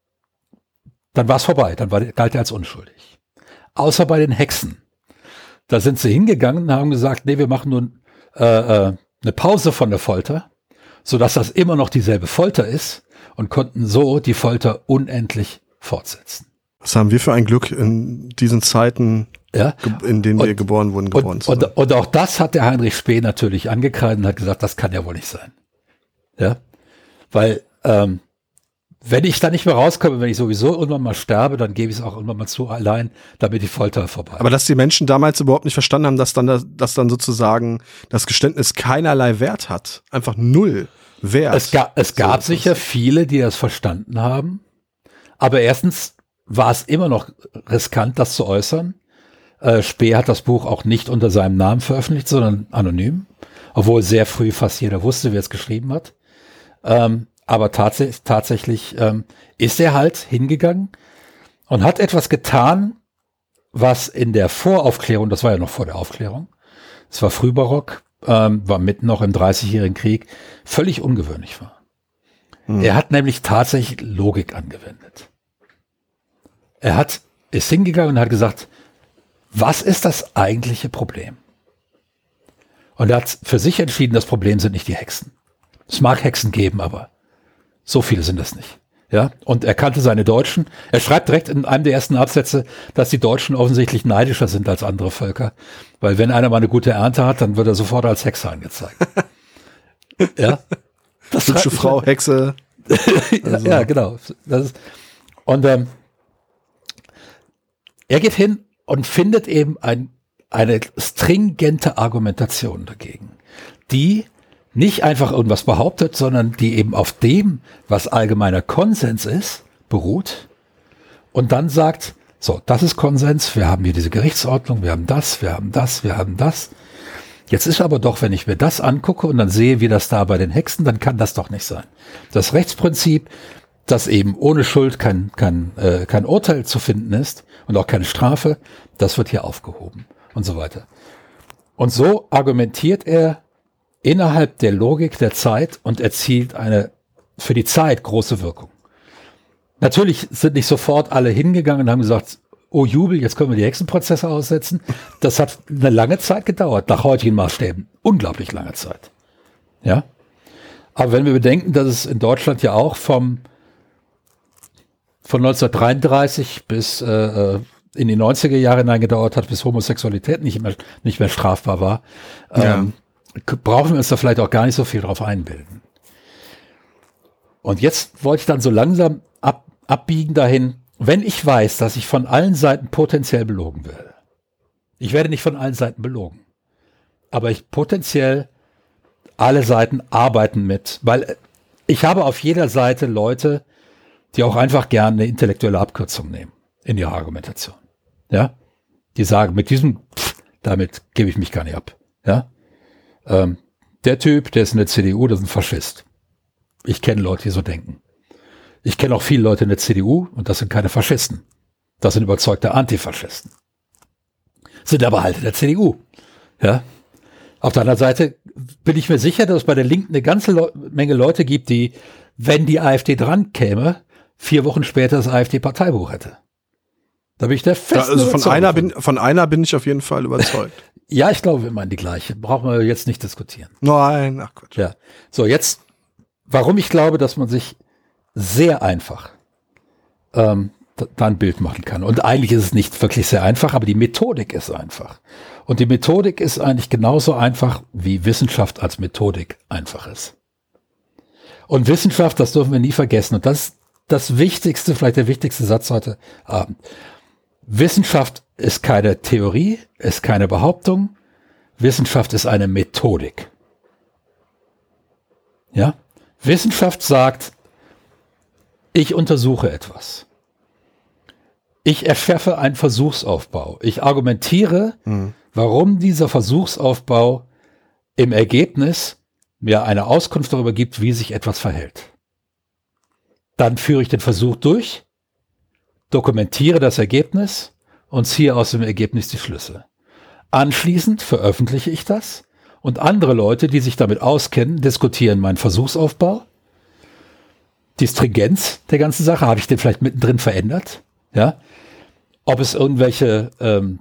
war es vorbei, dann galt er als unschuldig. Außer bei den Hexen. Da sind sie hingegangen und haben gesagt, nee, wir machen nur eine Pause von der Folter, sodass das immer noch dieselbe Folter ist und konnten so die Folter unendlich fortsetzen. Was haben wir für ein Glück in diesen Zeiten, ja? In denen wir geboren wurden, und auch das hat der Heinrich Spee natürlich angekreidet und hat gesagt, das kann ja wohl nicht sein. Ja, weil wenn ich da nicht mehr rauskomme, wenn ich sowieso irgendwann mal sterbe, dann gebe ich es auch irgendwann mal zu allein, damit die Folter vorbei. Aber dass die Menschen damals überhaupt nicht verstanden haben, dass dann sozusagen das Geständnis keinerlei Wert hat. Einfach null Wert. Es gab sicher viele, die das verstanden haben. Aber erstens war es immer noch riskant, das zu äußern. Spee hat das Buch auch nicht unter seinem Namen veröffentlicht, sondern anonym. Obwohl sehr früh fast jeder wusste, wer es geschrieben hat. Aber tatsächlich ist er halt hingegangen und hat etwas getan, was in der Voraufklärung, das war ja noch vor der Aufklärung, es war Frühbarock, war mitten noch im 30-jährigen Krieg, völlig ungewöhnlich war. Er hat nämlich tatsächlich Logik angewendet. Ist hingegangen und hat gesagt, was ist das eigentliche Problem? Und er hat für sich entschieden, das Problem sind nicht die Hexen. Es mag Hexen geben, aber so viele sind es nicht. Ja, und er kannte seine Deutschen. Er schreibt direkt in einem der ersten Absätze, dass die Deutschen offensichtlich neidischer sind als andere Völker. Weil wenn einer mal eine gute Ernte hat, dann wird er sofort als Hexe angezeigt. Ja. Das hübsche Frau, Hexe. Also. Ja, genau. Und er geht hin und findet eben eine stringente Argumentation dagegen, die nicht einfach irgendwas behauptet, sondern die eben auf dem, was allgemeiner Konsens ist, beruht und dann sagt, so, das ist Konsens, wir haben hier diese Gerichtsordnung, wir haben das, wir haben das, wir haben das. Jetzt ist aber doch, wenn ich mir das angucke und dann sehe, wie das da bei den Hexen, dann kann das doch nicht sein. Das Rechtsprinzip, dass eben ohne Schuld kein Urteil zu finden ist und auch keine Strafe, das wird hier aufgehoben und so weiter. Und so argumentiert er innerhalb der Logik der Zeit und erzielt eine für die Zeit große Wirkung. Natürlich sind nicht sofort alle hingegangen und haben gesagt, oh Jubel, jetzt können wir die Hexenprozesse aussetzen. Das hat eine lange Zeit gedauert, nach heutigen Maßstäben. Unglaublich lange Zeit. Ja. Aber wenn wir bedenken, dass es in Deutschland ja auch von 1933 bis in die 90er Jahre hinein gedauert hat, bis Homosexualität nicht mehr strafbar war, brauchen wir uns da vielleicht auch gar nicht so viel drauf einbilden. Und jetzt wollte ich dann so langsam abbiegen dahin, wenn ich weiß, dass ich von allen Seiten potenziell belogen werde. Ich werde nicht von allen Seiten belogen, aber ich potenziell alle Seiten arbeiten mit, weil ich habe auf jeder Seite Leute, die auch einfach gerne eine intellektuelle Abkürzung nehmen in ihrer Argumentation. Ja, die sagen, damit gebe ich mich gar nicht ab. Ja, der Typ, der ist in der CDU, das ist ein Faschist. Ich kenne Leute, die so denken. Ich kenne auch viele Leute in der CDU und das sind keine Faschisten. Das sind überzeugte Antifaschisten. Sind aber halt in der CDU. Ja. Auf der anderen Seite bin ich mir sicher, dass es bei der Linken eine ganze Menge Leute gibt, die, wenn die AfD dran käme, 4 Wochen später das AfD-Parteibuch hätte. Da bin ich der festen Überzeugung. Von einer bin ich auf jeden Fall überzeugt. Ja, ich glaube, wir meinen die gleiche. Brauchen wir jetzt nicht diskutieren. Nein, ach Gott. Ja. So, jetzt, warum ich glaube, dass man sich sehr einfach da ein Bild machen kann. Und eigentlich ist es nicht wirklich sehr einfach, aber die Methodik ist einfach. Und die Methodik ist eigentlich genauso einfach, wie Wissenschaft als Methodik einfach ist. Und Wissenschaft, das dürfen wir nie vergessen. Und das ist das Wichtigste, vielleicht der wichtigste Satz heute Abend. Wissenschaft ist keine Theorie, ist keine Behauptung. Wissenschaft ist eine Methodik. Ja? Wissenschaft sagt, ich untersuche etwas. Ich erschaffe einen Versuchsaufbau. Ich argumentiere, warum dieser Versuchsaufbau im Ergebnis mir eine Auskunft darüber gibt, wie sich etwas verhält. Dann führe ich den Versuch durch, dokumentiere das Ergebnis und ziehe aus dem Ergebnis die Schlüsse. Anschließend veröffentliche ich das und andere Leute, die sich damit auskennen, diskutieren meinen Versuchsaufbau. Die Stringenz der ganzen Sache, habe ich den vielleicht mittendrin verändert? Ja? Ob es irgendeinen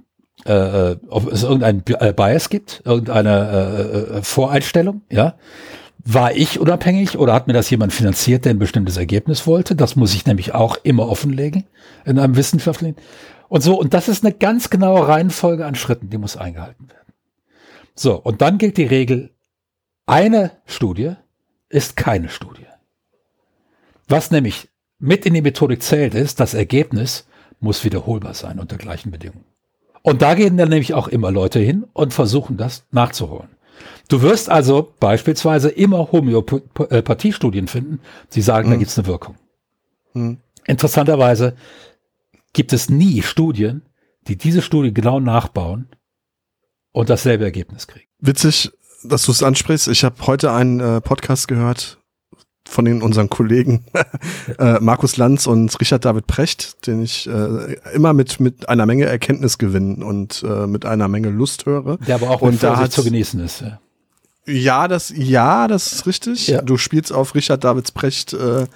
Bias gibt, irgendeine Voreinstellung, ja? War ich unabhängig oder hat mir das jemand finanziert, der ein bestimmtes Ergebnis wollte? Das muss ich nämlich auch immer offenlegen in einem wissenschaftlichen. Und so, und das ist eine ganz genaue Reihenfolge an Schritten, die muss eingehalten werden. So, und dann gilt die Regel, eine Studie ist keine Studie. Was nämlich mit in die Methodik zählt, ist, das Ergebnis muss wiederholbar sein unter gleichen Bedingungen. Und da gehen dann nämlich auch immer Leute hin und versuchen das nachzuholen. Du wirst also beispielsweise immer Homöopathiestudien finden, die sagen, da gibt es eine Wirkung. Interessanterweise gibt es nie Studien, die diese Studie genau nachbauen und dasselbe Ergebnis kriegen. Witzig, dass du es ansprichst. Ich habe heute einen Podcast gehört von unseren Kollegen Markus Lanz und Richard David Precht, den ich immer mit einer Menge Erkenntnis gewinne und mit einer Menge Lust höre. Der aber auch mit Vorsicht zu genießen ist. Ja, das ist richtig. Ja. Du spielst auf Richard David Precht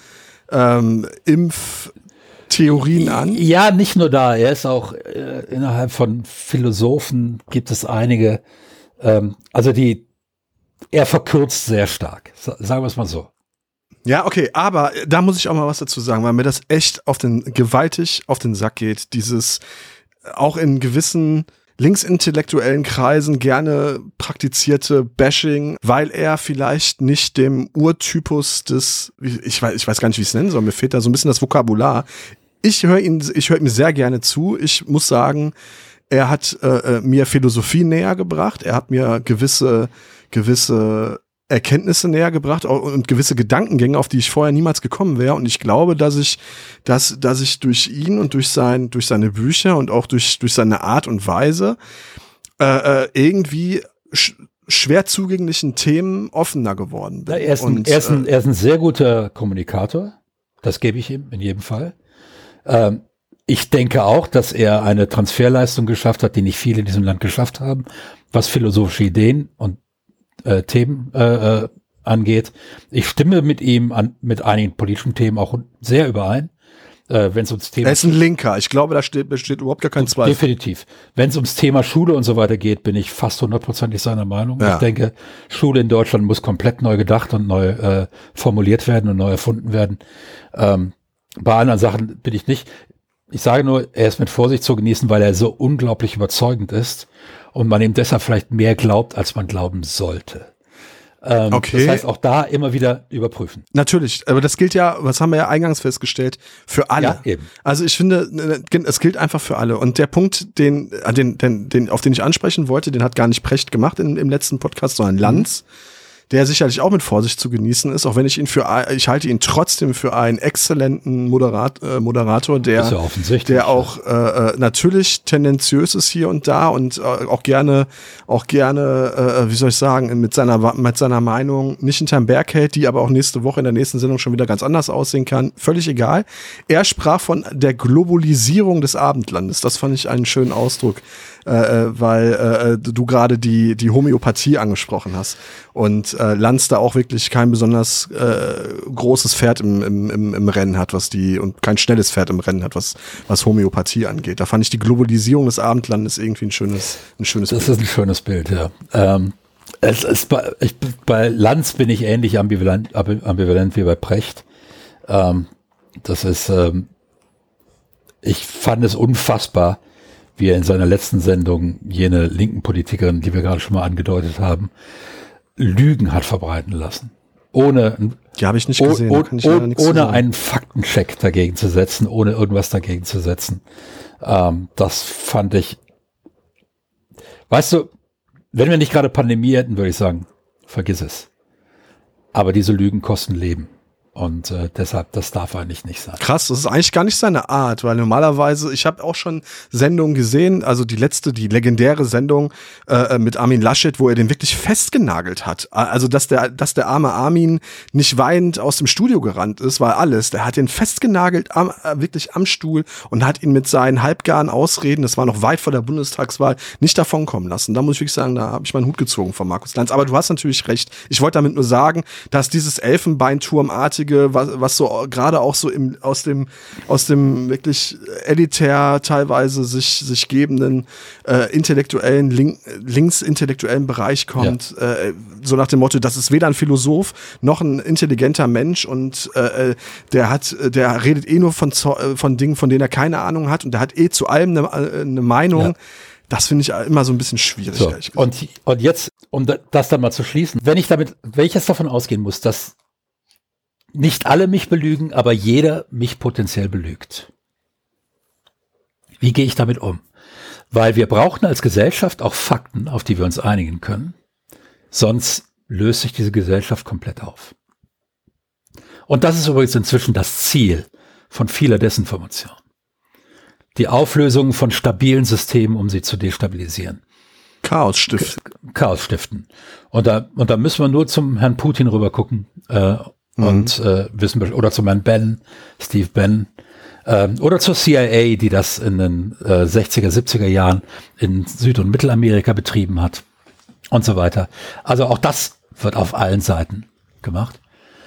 Impftheorien an. Ja, nicht nur da. Er ist auch innerhalb von Philosophen gibt es einige, er verkürzt sehr stark. Sagen wir es mal so. Ja, okay, aber da muss ich auch mal was dazu sagen, weil mir das echt gewaltig auf den Sack geht, dieses auch in gewissen linksintellektuellen Kreisen gerne praktizierte Bashing, weil er vielleicht nicht dem Urtypus des, ich weiß gar nicht, wie ich es nennen soll, mir fehlt da so ein bisschen das Vokabular. Ich höre ihm sehr gerne zu. Ich muss sagen, er hat mir Philosophie näher gebracht, er hat mir gewisse Erkenntnisse näher gebracht und gewisse Gedankengänge, auf die ich vorher niemals gekommen wäre. Und ich glaube, dass ich durch ihn und durch seine Bücher und auch durch seine Art und Weise irgendwie schwer zugänglichen Themen offener geworden bin. Er ist ein sehr guter Kommunikator. das gebe ich ihm in jedem Fall. Ich denke auch, dass er eine Transferleistung geschafft hat, die nicht viele in diesem Land geschafft haben, was philosophische Ideen und Themen angeht. Ich stimme mit ihm mit einigen politischen Themen auch sehr überein. Wenn es ums Thema. Er ist ein Linker. Ich glaube, da besteht überhaupt gar kein Zweifel. Definitiv. Wenn es ums Thema Schule und so weiter geht, bin ich fast 100% seiner Meinung. Ja. Ich denke, Schule in Deutschland muss komplett neu gedacht und neu formuliert werden und neu erfunden werden. Bei anderen Sachen bin ich nicht. Ich sage nur, er ist mit Vorsicht zu genießen, weil er so unglaublich überzeugend ist und man ihm deshalb vielleicht mehr glaubt, als man glauben sollte. Okay. Das heißt, auch da immer wieder überprüfen. Natürlich, aber das gilt ja, was haben wir ja eingangs festgestellt, für alle. Ja, eben. Also ich finde, es gilt einfach für alle. Und der Punkt, auf den ich ansprechen wollte, den hat gar nicht Precht gemacht im letzten Podcast, sondern Lanz. Der sicherlich auch mit Vorsicht zu genießen ist, auch wenn ich ich halte ihn trotzdem für einen exzellenten Moderator, der auch natürlich tendenziös ist hier und da und auch gerne, wie soll ich sagen, mit seiner Meinung nicht hinterm Berg hält, die aber auch nächste Woche in der nächsten Sendung schon wieder ganz anders aussehen kann. Völlig egal. Er sprach von der Globalisierung des Abendlandes. Das fand ich einen schönen Ausdruck, weil du gerade die Homöopathie angesprochen hast und Lanz da auch wirklich kein besonders großes Pferd im Rennen hat, und kein schnelles Pferd im Rennen hat, was Homöopathie angeht. Da fand ich die Globalisierung des Abendlandes irgendwie ein schönes Bild. Das ist ein schönes Bild, ja. Bei Lanz bin ich ähnlich ambivalent wie bei Precht. Ich fand es unfassbar, wie er in seiner letzten Sendung jene linken Politikerin, die wir gerade schon mal angedeutet haben, Lügen hat verbreiten lassen. Die habe ich nicht gesehen. Ohne einen Faktencheck dagegen zu setzen, ohne irgendwas dagegen zu setzen. Das fand ich, weißt du, wenn wir nicht gerade Pandemie hätten, würde ich sagen, vergiss es. Aber diese Lügen kosten Leben. Und deshalb, das darf eigentlich nicht sein. Krass, das ist eigentlich gar nicht seine Art, weil normalerweise, ich habe auch schon Sendungen gesehen, also die legendäre Sendung mit Armin Laschet, wo er den wirklich festgenagelt hat. Also dass der arme Armin nicht weinend aus dem Studio gerannt ist, war alles. Der hat den festgenagelt wirklich am Stuhl und hat ihn mit seinen halbgaren Ausreden, das war noch weit vor der Bundestagswahl, nicht davonkommen lassen. Da muss ich wirklich sagen, da habe ich meinen Hut gezogen von Markus Lanz. Aber du hast natürlich recht. Ich wollte damit nur sagen, dass dieses Elfenbeinturmartige, was so gerade auch so aus dem wirklich elitär teilweise sich gebenden linksintellektuellen Bereich kommt, so nach dem Motto, das ist weder ein Philosoph noch ein intelligenter Mensch und der redet nur von Dingen, von denen er keine Ahnung hat und der hat zu allem eine Meinung. Ja. Das finde ich immer so ein bisschen schwierig. So, und jetzt, um das dann mal zu schließen, wenn ich jetzt davon ausgehen muss, dass nicht alle mich belügen, aber jeder mich potenziell belügt. Wie gehe ich damit um? Weil wir brauchen als Gesellschaft auch Fakten, auf die wir uns einigen können. Sonst löst sich diese Gesellschaft komplett auf. Und das ist übrigens inzwischen das Ziel von vieler Desinformation. Die Auflösung von stabilen Systemen, um sie zu destabilisieren. Chaos stiften. Und da müssen wir nur zum Herrn Putin rüber gucken, und oder zum Herrn Steve Bannon, oder zur CIA, die das in den 60er, 70er Jahren in Süd- und Mittelamerika betrieben hat und so weiter. Also auch das wird auf allen Seiten gemacht.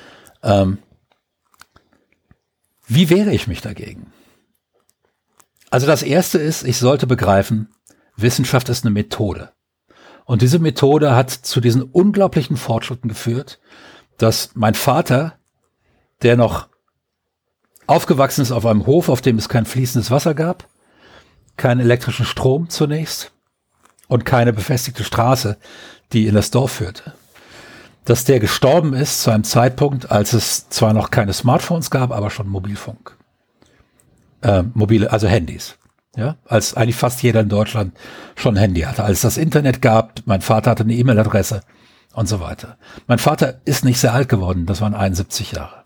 Wie wehre ich mich dagegen? Also das Erste ist, ich sollte begreifen, Wissenschaft ist eine Methode. Und diese Methode hat zu diesen unglaublichen Fortschritten geführt, dass mein Vater, der noch aufgewachsen ist auf einem Hof, auf dem es kein fließendes Wasser gab, keinen elektrischen Strom zunächst und keine befestigte Straße, die in das Dorf führte, dass der gestorben ist zu einem Zeitpunkt, als es zwar noch keine Smartphones gab, aber schon Mobilfunk. Also Handys. Ja, als eigentlich fast jeder in Deutschland schon ein Handy hatte. Als das Internet gab, mein Vater hatte eine E-Mail-Adresse und so weiter. Mein Vater ist nicht sehr alt geworden, das waren 71 Jahre.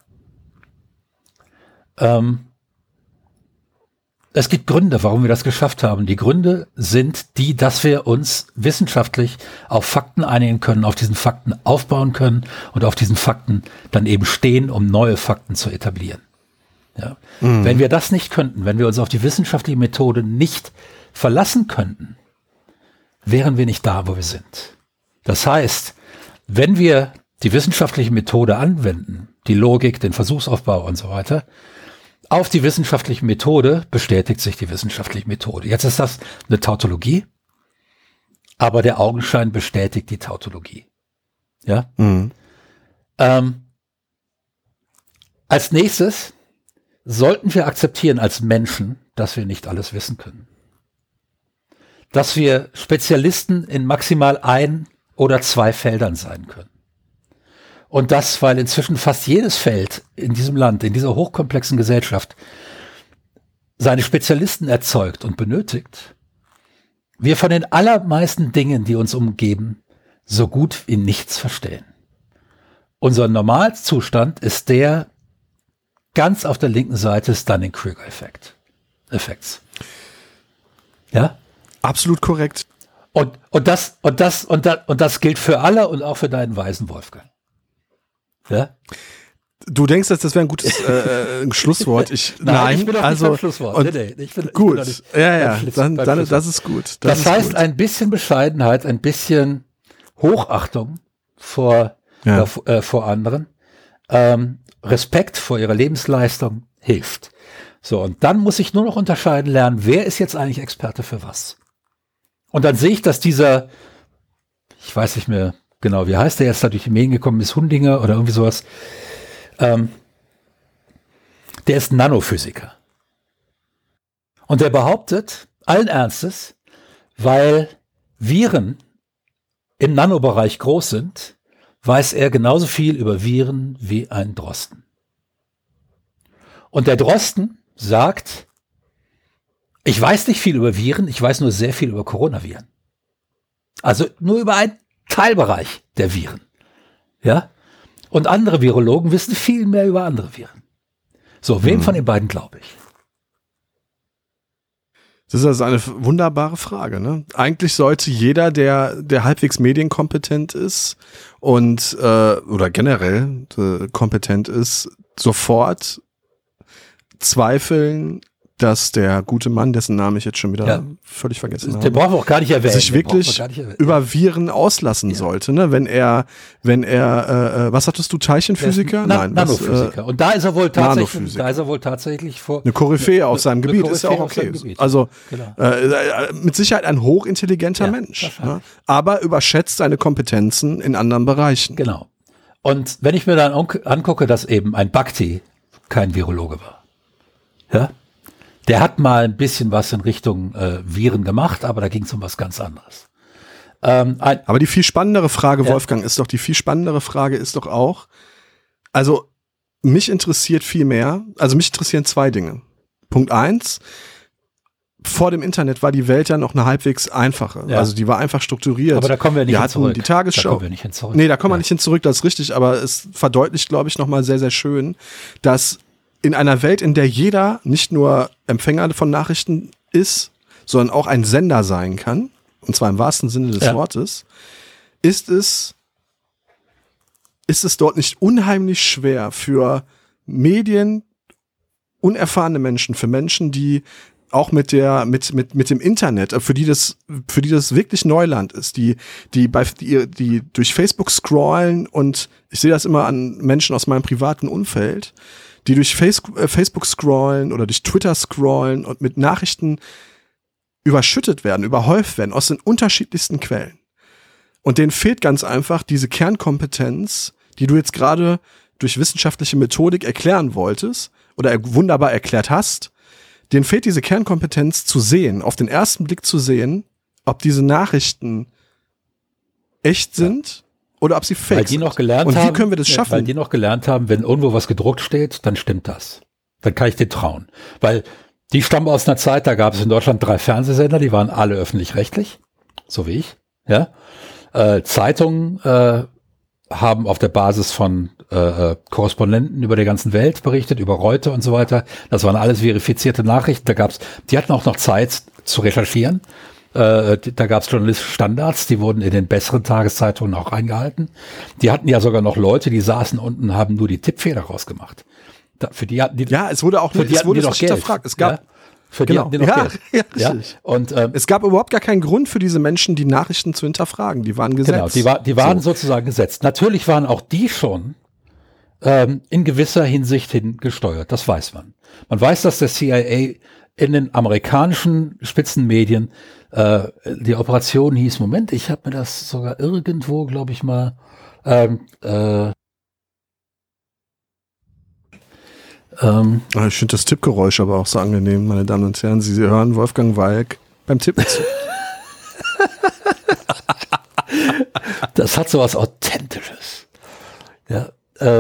Es gibt Gründe, warum wir das geschafft haben. Die Gründe sind die, dass wir uns wissenschaftlich auf Fakten einigen können, auf diesen Fakten aufbauen können und auf diesen Fakten dann eben stehen, um neue Fakten zu etablieren. Ja? Wenn wir das nicht könnten, wenn wir uns auf die wissenschaftliche Methode nicht verlassen könnten, wären wir nicht da, wo wir sind. Das heißt, wenn wir die wissenschaftliche Methode anwenden, die Logik, den Versuchsaufbau und so weiter, auf die wissenschaftliche Methode bestätigt sich die wissenschaftliche Methode. Jetzt ist das eine Tautologie, aber der Augenschein bestätigt die Tautologie. Ja? Als nächstes sollten wir akzeptieren als Menschen, dass wir nicht alles wissen können. Dass wir Spezialisten in maximal 1 oder 2 Feldern sein können. Und das, weil inzwischen fast jedes Feld in diesem Land, in dieser hochkomplexen Gesellschaft, seine Spezialisten erzeugt und benötigt, wir von den allermeisten Dingen, die uns umgeben, so gut wie nichts verstehen. Unser Normalzustand ist der ganz auf der linken Seite des Dunning-Kruger-Effekts. Ja? Absolut korrekt. Und das gilt für alle und auch für deinen weisen Wolfgang. Ja? Du denkst jetzt, das wäre ein gutes Schlusswort. Nein, ich bin doch nicht beim Schlusswort. Ich bin gut, noch nicht dann das ist gut. Das heißt, gut. Ein bisschen Bescheidenheit, ein bisschen Hochachtung vor anderen, Respekt vor ihrer Lebensleistung hilft. So, und dann muss ich nur noch unterscheiden lernen, wer ist jetzt eigentlich Experte für was? Und dann sehe ich, dass ich weiß nicht mehr genau, wie heißt der jetzt da durch die Medien gekommen ist, Hundinger oder irgendwie sowas, der ist Nanophysiker. Und der behauptet, allen Ernstes, weil Viren im Nanobereich groß sind, weiß er genauso viel über Viren wie ein Drosten. Und der Drosten sagt, ich weiß nicht viel über Viren, ich weiß nur sehr viel über Coronaviren. Also nur über einen Teilbereich der Viren. Ja? Und andere Virologen wissen viel mehr über andere Viren. So, wem von den beiden glaube ich? Das ist also eine wunderbare Frage, ne? Eigentlich sollte jeder, der halbwegs medienkompetent ist und oder generell kompetent ist, sofort zweifeln, dass der gute Mann, dessen Namen ich jetzt schon wieder völlig vergessen habe, den brauchen wir auch gar nicht erwähnen, sich wirklich über Viren auslassen sollte, ne? Wenn er, was hattest du, Teilchenphysiker? Nein, Nanophysiker. Und da ist er wohl tatsächlich vor. Eine Koryphäe auf seinem Gebiet ist ja auch okay. Also mit Sicherheit ein hochintelligenter Mensch, ne? Aber überschätzt seine Kompetenzen in anderen Bereichen. Genau. Und wenn ich mir dann angucke, dass eben ein Bhakti kein Virologe war, ja, der hat mal ein bisschen was in Richtung Viren gemacht, aber da ging es um was ganz anderes. Aber die viel spannendere Frage, Wolfgang, ist doch auch, also mich interessieren 2 Dinge. Punkt 1, vor dem Internet war die Welt ja noch eine halbwegs einfache. Ja. Also die war einfach strukturiert. Aber da kommen wir nicht hin zurück. Die Tagesschau. Da kommen wir nicht hin zurück. Nee, da kommen wir nicht hin zurück, das ist richtig, aber es verdeutlicht, glaube ich, nochmal sehr, sehr schön, dass in einer Welt, in der jeder nicht nur Empfänger von Nachrichten ist, sondern auch ein Sender sein kann, und zwar im wahrsten Sinne des Wortes, ist es dort nicht unheimlich schwer für Medien, unerfahrene Menschen, für Menschen, die auch mit dem Internet, für die das wirklich Neuland ist, die durch Facebook scrollen, und ich sehe das immer an Menschen aus meinem privaten Umfeld, die durch Facebook scrollen oder durch Twitter scrollen und mit Nachrichten überschüttet werden, überhäuft werden aus den unterschiedlichsten Quellen. Und denen fehlt ganz einfach diese Kernkompetenz, die du jetzt gerade durch wissenschaftliche Methodik erklären wolltest oder wunderbar erklärt hast. Denen fehlt diese Kernkompetenz zu sehen, auf den ersten Blick zu sehen, ob diese Nachrichten echt sind oder ob sie fake weil die noch gelernt sind. Und haben, wie können wir das schaffen? Weil die noch gelernt haben, wenn irgendwo was gedruckt steht, dann stimmt das. Dann kann ich dir trauen. Weil die stammen aus einer Zeit, da gab es in Deutschland 3 Fernsehsender, die waren alle öffentlich-rechtlich, so wie ich. Ja? Zeitungen haben auf der Basis von Korrespondenten über der ganzen Welt berichtet, über Reuters und so weiter. Das waren alles verifizierte Nachrichten. Die hatten auch noch Zeit zu recherchieren. Da gab es journalistische Standards, die wurden in den besseren Tageszeitungen auch eingehalten. Die hatten ja sogar noch Leute, die saßen unten und haben nur die Tippfehler rausgemacht. Für die es wurde auch es wurde nicht hinterfragt. Es gab für die hatten die noch Geld. Ja. Und es gab überhaupt gar keinen Grund für diese Menschen, die Nachrichten zu hinterfragen. Die waren gesetzt. Genau, die waren sozusagen gesetzt. Natürlich waren auch die schon in gewisser Hinsicht hin gesteuert. Das weiß man. Man weiß, dass der CIA in den amerikanischen Spitzenmedien die Operation hieß, Moment, ich habe mir das sogar irgendwo, glaube ich mal, ich finde das Tippgeräusch aber auch so angenehm, meine Damen und Herren. Sie hören Wolfgang Walk beim Tippen zu. Das hat so was Authentisches. Ja,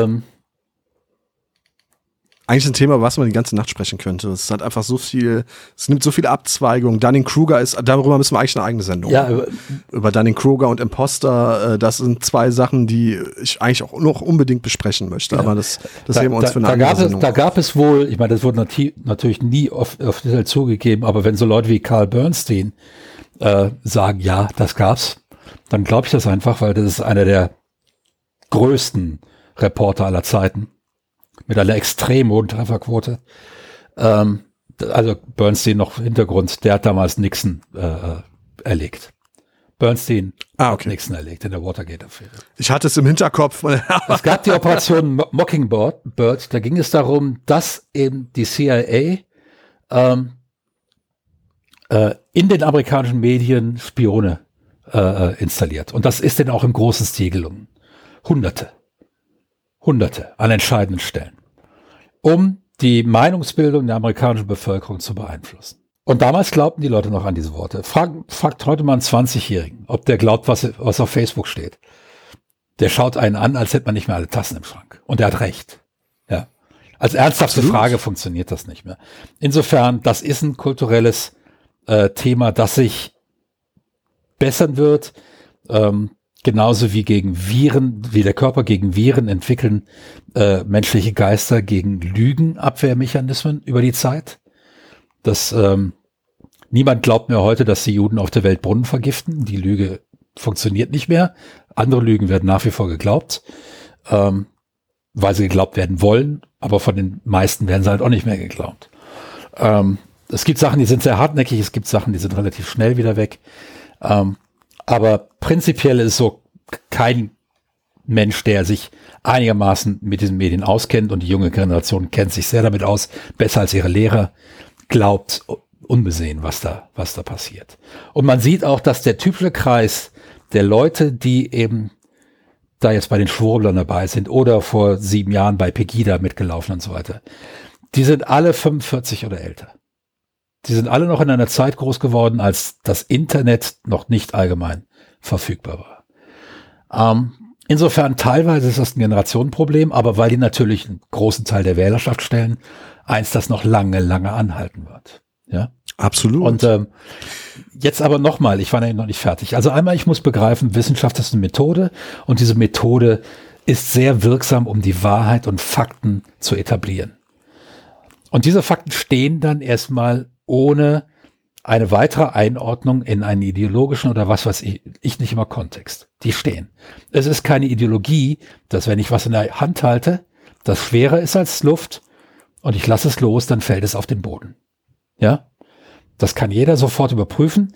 eigentlich ein Thema, was man die ganze Nacht sprechen könnte. Es hat einfach so viel, es nimmt so viele Abzweigungen. Dunning-Kruger darüber müssen wir eigentlich eine eigene Sendung machen. Über Dunning-Kruger und Imposter, das sind zwei Sachen, die ich eigentlich auch noch unbedingt besprechen möchte. Aber das sehen wir uns für eine andere Sendung. Da gab es wohl, ich meine, das wurde natürlich nie offiziell zugegeben, aber wenn so Leute wie Carl Bernstein sagen, ja, das gab's, dann glaube ich das einfach, weil das ist einer der größten Reporter aller Zeiten. Mit einer extrem hohen Trefferquote. Also Bernstein noch Hintergrund, der hat damals Nixon erlegt. Bernstein hat Nixon erlegt in der Watergate-Affäre. Ich hatte es im Hinterkopf. Es gab die Operation Mockingbird, da ging es darum, dass eben die CIA in den amerikanischen Medien Spione installiert. Und das ist denen auch im großen Stil gelungen. Hunderte an entscheidenden Stellen, um die Meinungsbildung der amerikanischen Bevölkerung zu beeinflussen. Und damals glaubten die Leute noch an diese Worte. Fragt heute mal einen 20-Jährigen, ob der glaubt, was auf Facebook steht. Der schaut einen an, als hätte man nicht mehr alle Tassen im Schrank. Und er hat recht. Ja. Als ernsthafte Frage funktioniert das nicht mehr. Insofern, das ist ein kulturelles Thema, das sich bessern wird. Genauso wie gegen Viren, wie der Körper gegen Viren entwickeln menschliche Geister gegen Lügenabwehrmechanismen über die Zeit. Niemand glaubt mir heute, dass die Juden auf der Welt Brunnen vergiften. Die Lüge funktioniert nicht mehr. Andere Lügen werden nach wie vor geglaubt, weil sie geglaubt werden wollen, aber von den meisten werden sie halt auch nicht mehr geglaubt. Es gibt Sachen, die sind sehr hartnäckig, es gibt Sachen, die sind relativ schnell wieder weg. Aber prinzipiell ist so, kein Mensch, der sich einigermaßen mit diesen Medien auskennt, und die junge Generation kennt sich sehr damit aus, besser als ihre Lehrer, glaubt unbesehen, was da passiert. Und man sieht auch, dass der typische Kreis der Leute, die eben da jetzt bei den Schwurblern dabei sind oder vor 7 Jahren bei Pegida mitgelaufen und so weiter, die sind alle 45 oder älter. Die sind alle noch in einer Zeit groß geworden, als das Internet noch nicht allgemein verfügbar war. Insofern teilweise ist das ein Generationenproblem, aber weil die natürlich einen großen Teil der Wählerschaft stellen, eins, das noch lange, lange anhalten wird. Ja, absolut. Und jetzt aber nochmal, ich war noch nicht fertig. Also einmal, ich muss begreifen, Wissenschaft ist eine Methode, und diese Methode ist sehr wirksam, um die Wahrheit und Fakten zu etablieren. Und diese Fakten stehen dann erstmal ohne eine weitere Einordnung in einen ideologischen oder was weiß ich nicht immer Kontext. Die stehen. Es ist keine Ideologie, dass wenn ich was in der Hand halte, das schwerer ist als Luft und ich lasse es los, dann fällt es auf den Boden. Ja? Das kann jeder sofort überprüfen.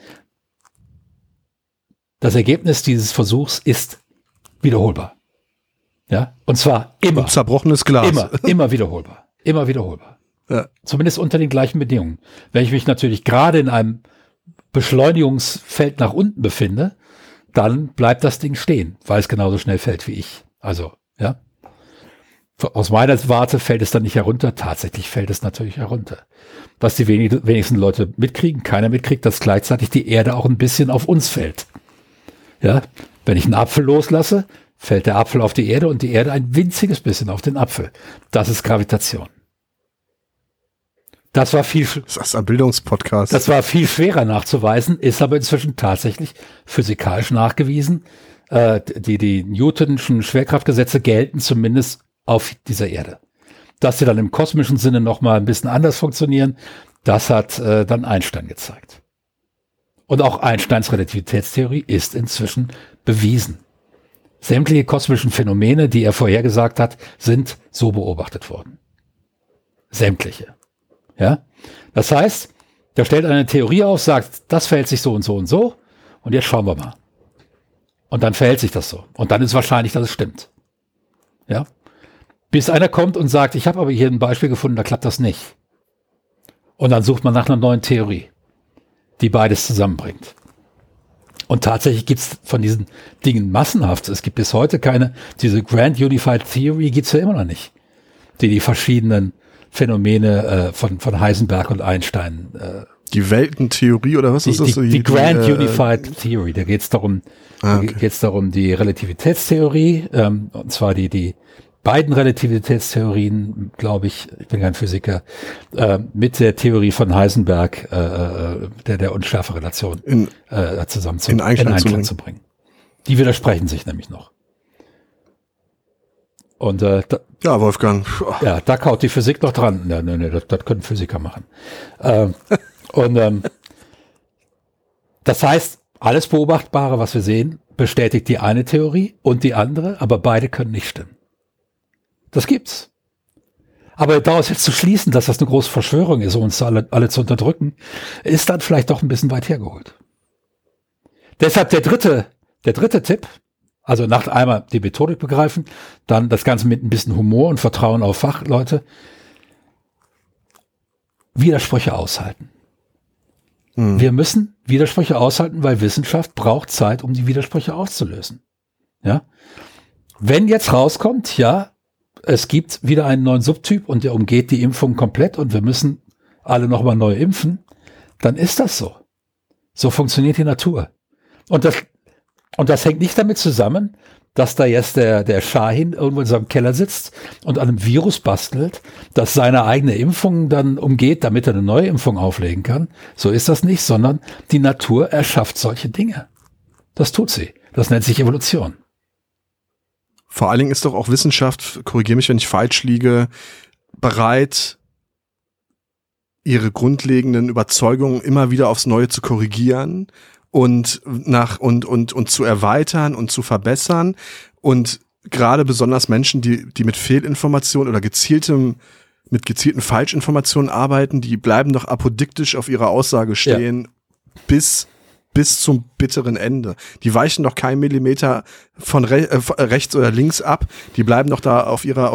Das Ergebnis dieses Versuchs ist wiederholbar. Ja? Und zwar immer. Und zerbrochenes Glas. Immer wiederholbar. Immer wiederholbar. Ja. Zumindest unter den gleichen Bedingungen. Wenn ich mich natürlich gerade in einem Beschleunigungsfeld nach unten befinde, dann bleibt das Ding stehen, weil es genauso schnell fällt wie ich. Also, ja. Aus meiner Warte fällt es dann nicht herunter. Tatsächlich fällt es natürlich herunter. Was die wenigsten Leute mitkriegen, keiner mitkriegt, dass gleichzeitig die Erde auch ein bisschen auf uns fällt. Ja. Wenn ich einen Apfel loslasse, fällt der Apfel auf die Erde und die Erde ein winziges bisschen auf den Apfel. Das ist Gravitation. Das ist ein Bildungspodcast. Das war viel schwerer nachzuweisen, ist aber inzwischen tatsächlich physikalisch nachgewiesen. Die Newtonschen Schwerkraftgesetze gelten zumindest auf dieser Erde. Dass sie dann im kosmischen Sinne noch mal ein bisschen anders funktionieren, das hat dann Einstein gezeigt. Und auch Einsteins Relativitätstheorie ist inzwischen bewiesen. Sämtliche kosmischen Phänomene, die er vorhergesagt hat, sind so beobachtet worden. Sämtliche. Ja? Das heißt, der stellt eine Theorie auf, sagt, das verhält sich so und so und so. Und jetzt schauen wir mal. Und dann verhält sich das so. Und dann ist wahrscheinlich, dass es stimmt. Ja? Bis einer kommt und sagt, ich habe aber hier ein Beispiel gefunden, da klappt das nicht. Und dann sucht man nach einer neuen Theorie, die beides zusammenbringt. Und tatsächlich gibt es von diesen Dingen massenhaft. Es gibt bis heute diese Grand Unified Theory gibt es ja immer noch nicht, die verschiedenen Phänomene von Heisenberg und Einstein. Die Weltentheorie oder was ist das? Die Grand Unified Theory, da geht es darum, die Relativitätstheorie, und zwar die beiden Relativitätstheorien, glaube ich bin kein Physiker, mit der Theorie von Heisenberg, der Unschärferelation in Einklang zu bringen. Die widersprechen sich nämlich noch. Und ja, Wolfgang. Ja, da kaut die Physik noch dran. Ja, nee, das können Physiker machen. Das heißt, alles Beobachtbare, was wir sehen, bestätigt die eine Theorie und die andere, aber beide können nicht stimmen. Das gibt's. Aber daraus jetzt zu schließen, dass das eine große Verschwörung ist, um uns alle zu unterdrücken, ist dann vielleicht doch ein bisschen weit hergeholt. Deshalb der dritte Tipp, also nach einmal die Methodik begreifen, dann das Ganze mit ein bisschen Humor und Vertrauen auf Fachleute, Widersprüche aushalten. Wir müssen Widersprüche aushalten, weil Wissenschaft braucht Zeit, um die Widersprüche auszulösen. Ja? Wenn jetzt rauskommt, ja, es gibt wieder einen neuen Subtyp und der umgeht die Impfung komplett und wir müssen alle nochmal neu impfen, dann ist das so. So funktioniert die Natur. Und das hängt nicht damit zusammen, dass da jetzt der Shahin irgendwo in seinem Keller sitzt und an einem Virus bastelt, das seine eigene Impfung dann umgeht, damit er eine neue Impfung auflegen kann. So ist das nicht, sondern die Natur erschafft solche Dinge. Das tut sie. Das nennt sich Evolution. Vor allen Dingen ist doch auch Wissenschaft, korrigiere mich, wenn ich falsch liege, bereit, ihre grundlegenden Überzeugungen immer wieder aufs Neue zu korrigieren und zu erweitern und zu verbessern. Und gerade besonders Menschen, die mit Fehlinformationen oder mit gezielten Falschinformationen arbeiten, die bleiben doch apodiktisch auf ihrer Aussage stehen, bis zum bitteren Ende. Die weichen doch keinen Millimeter von rechts oder links ab. Die bleiben doch da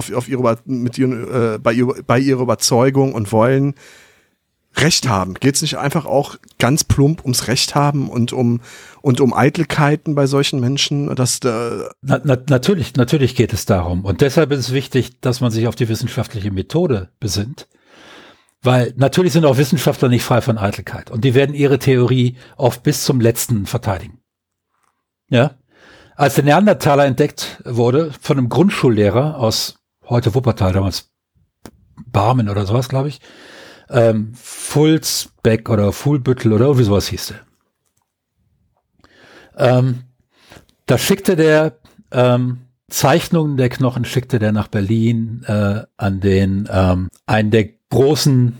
bei ihrer Überzeugung und wollen Recht haben. Geht es nicht einfach auch ganz plump ums Recht haben und um Eitelkeiten bei solchen Menschen? Natürlich geht es darum. Und deshalb ist es wichtig, dass man sich auf die wissenschaftliche Methode besinnt. Weil natürlich sind auch Wissenschaftler nicht frei von Eitelkeit. Und die werden ihre Theorie oft bis zum Letzten verteidigen. Ja? Als der Neandertaler entdeckt wurde von einem Grundschullehrer aus heute Wuppertal, damals Barmen oder sowas, glaube ich, Fulsbeck oder Fuhlbüttel oder irgendwie sowas hieß der. Da schickte der Zeichnungen der Knochen schickte der nach Berlin an den einen der großen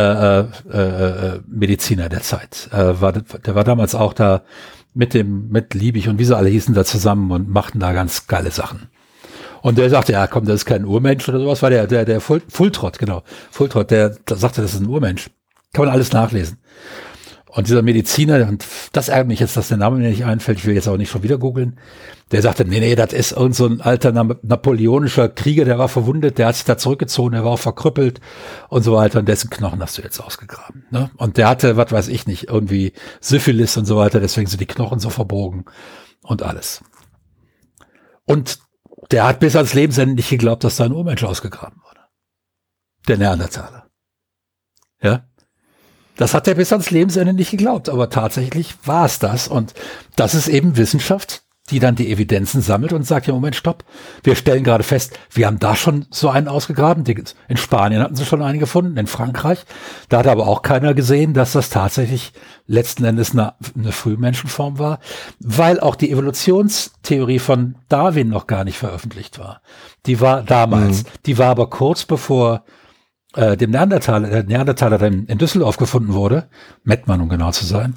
Mediziner der Zeit. Der war damals auch da mit Liebig und wie sie alle hießen da zusammen und machten da ganz geile Sachen. Und der sagte, ja komm, das ist kein Urmensch oder sowas, war der Fultrott, genau. Fultrott, der sagte, das ist ein Urmensch. Kann man alles nachlesen. Und dieser Mediziner, und das ärgert mich jetzt, dass der Name mir nicht einfällt, ich will jetzt auch nicht schon wieder googeln, der sagte, nee, das ist irgend so ein alter napoleonischer Krieger, der war verwundet, der hat sich da zurückgezogen, der war auch verkrüppelt und so weiter, und dessen Knochen hast du jetzt ausgegraben. Ne? Und der hatte, was weiß ich nicht, irgendwie Syphilis und so weiter, deswegen sind die Knochen so verbogen und alles. Und der hat bis ans Lebensende nicht geglaubt, dass da ein Urmensch ausgegraben wurde. Der Neandertaler. Ja? Das hat er bis ans Lebensende nicht geglaubt, aber tatsächlich war es das. Und das ist eben Wissenschaft, die dann die Evidenzen sammelt und sagt, ja, Moment, stopp, wir stellen gerade fest, wir haben da schon so einen ausgegraben. In Spanien hatten sie schon einen gefunden, in Frankreich. Da hat aber auch keiner gesehen, dass das tatsächlich letzten Endes eine Frühmenschenform war, weil auch die Evolutionstheorie von Darwin noch gar nicht veröffentlicht war. Die war damals, die war aber kurz bevor der Neandertaler dann in Düsseldorf gefunden wurde, Mettmann, um genau zu sein,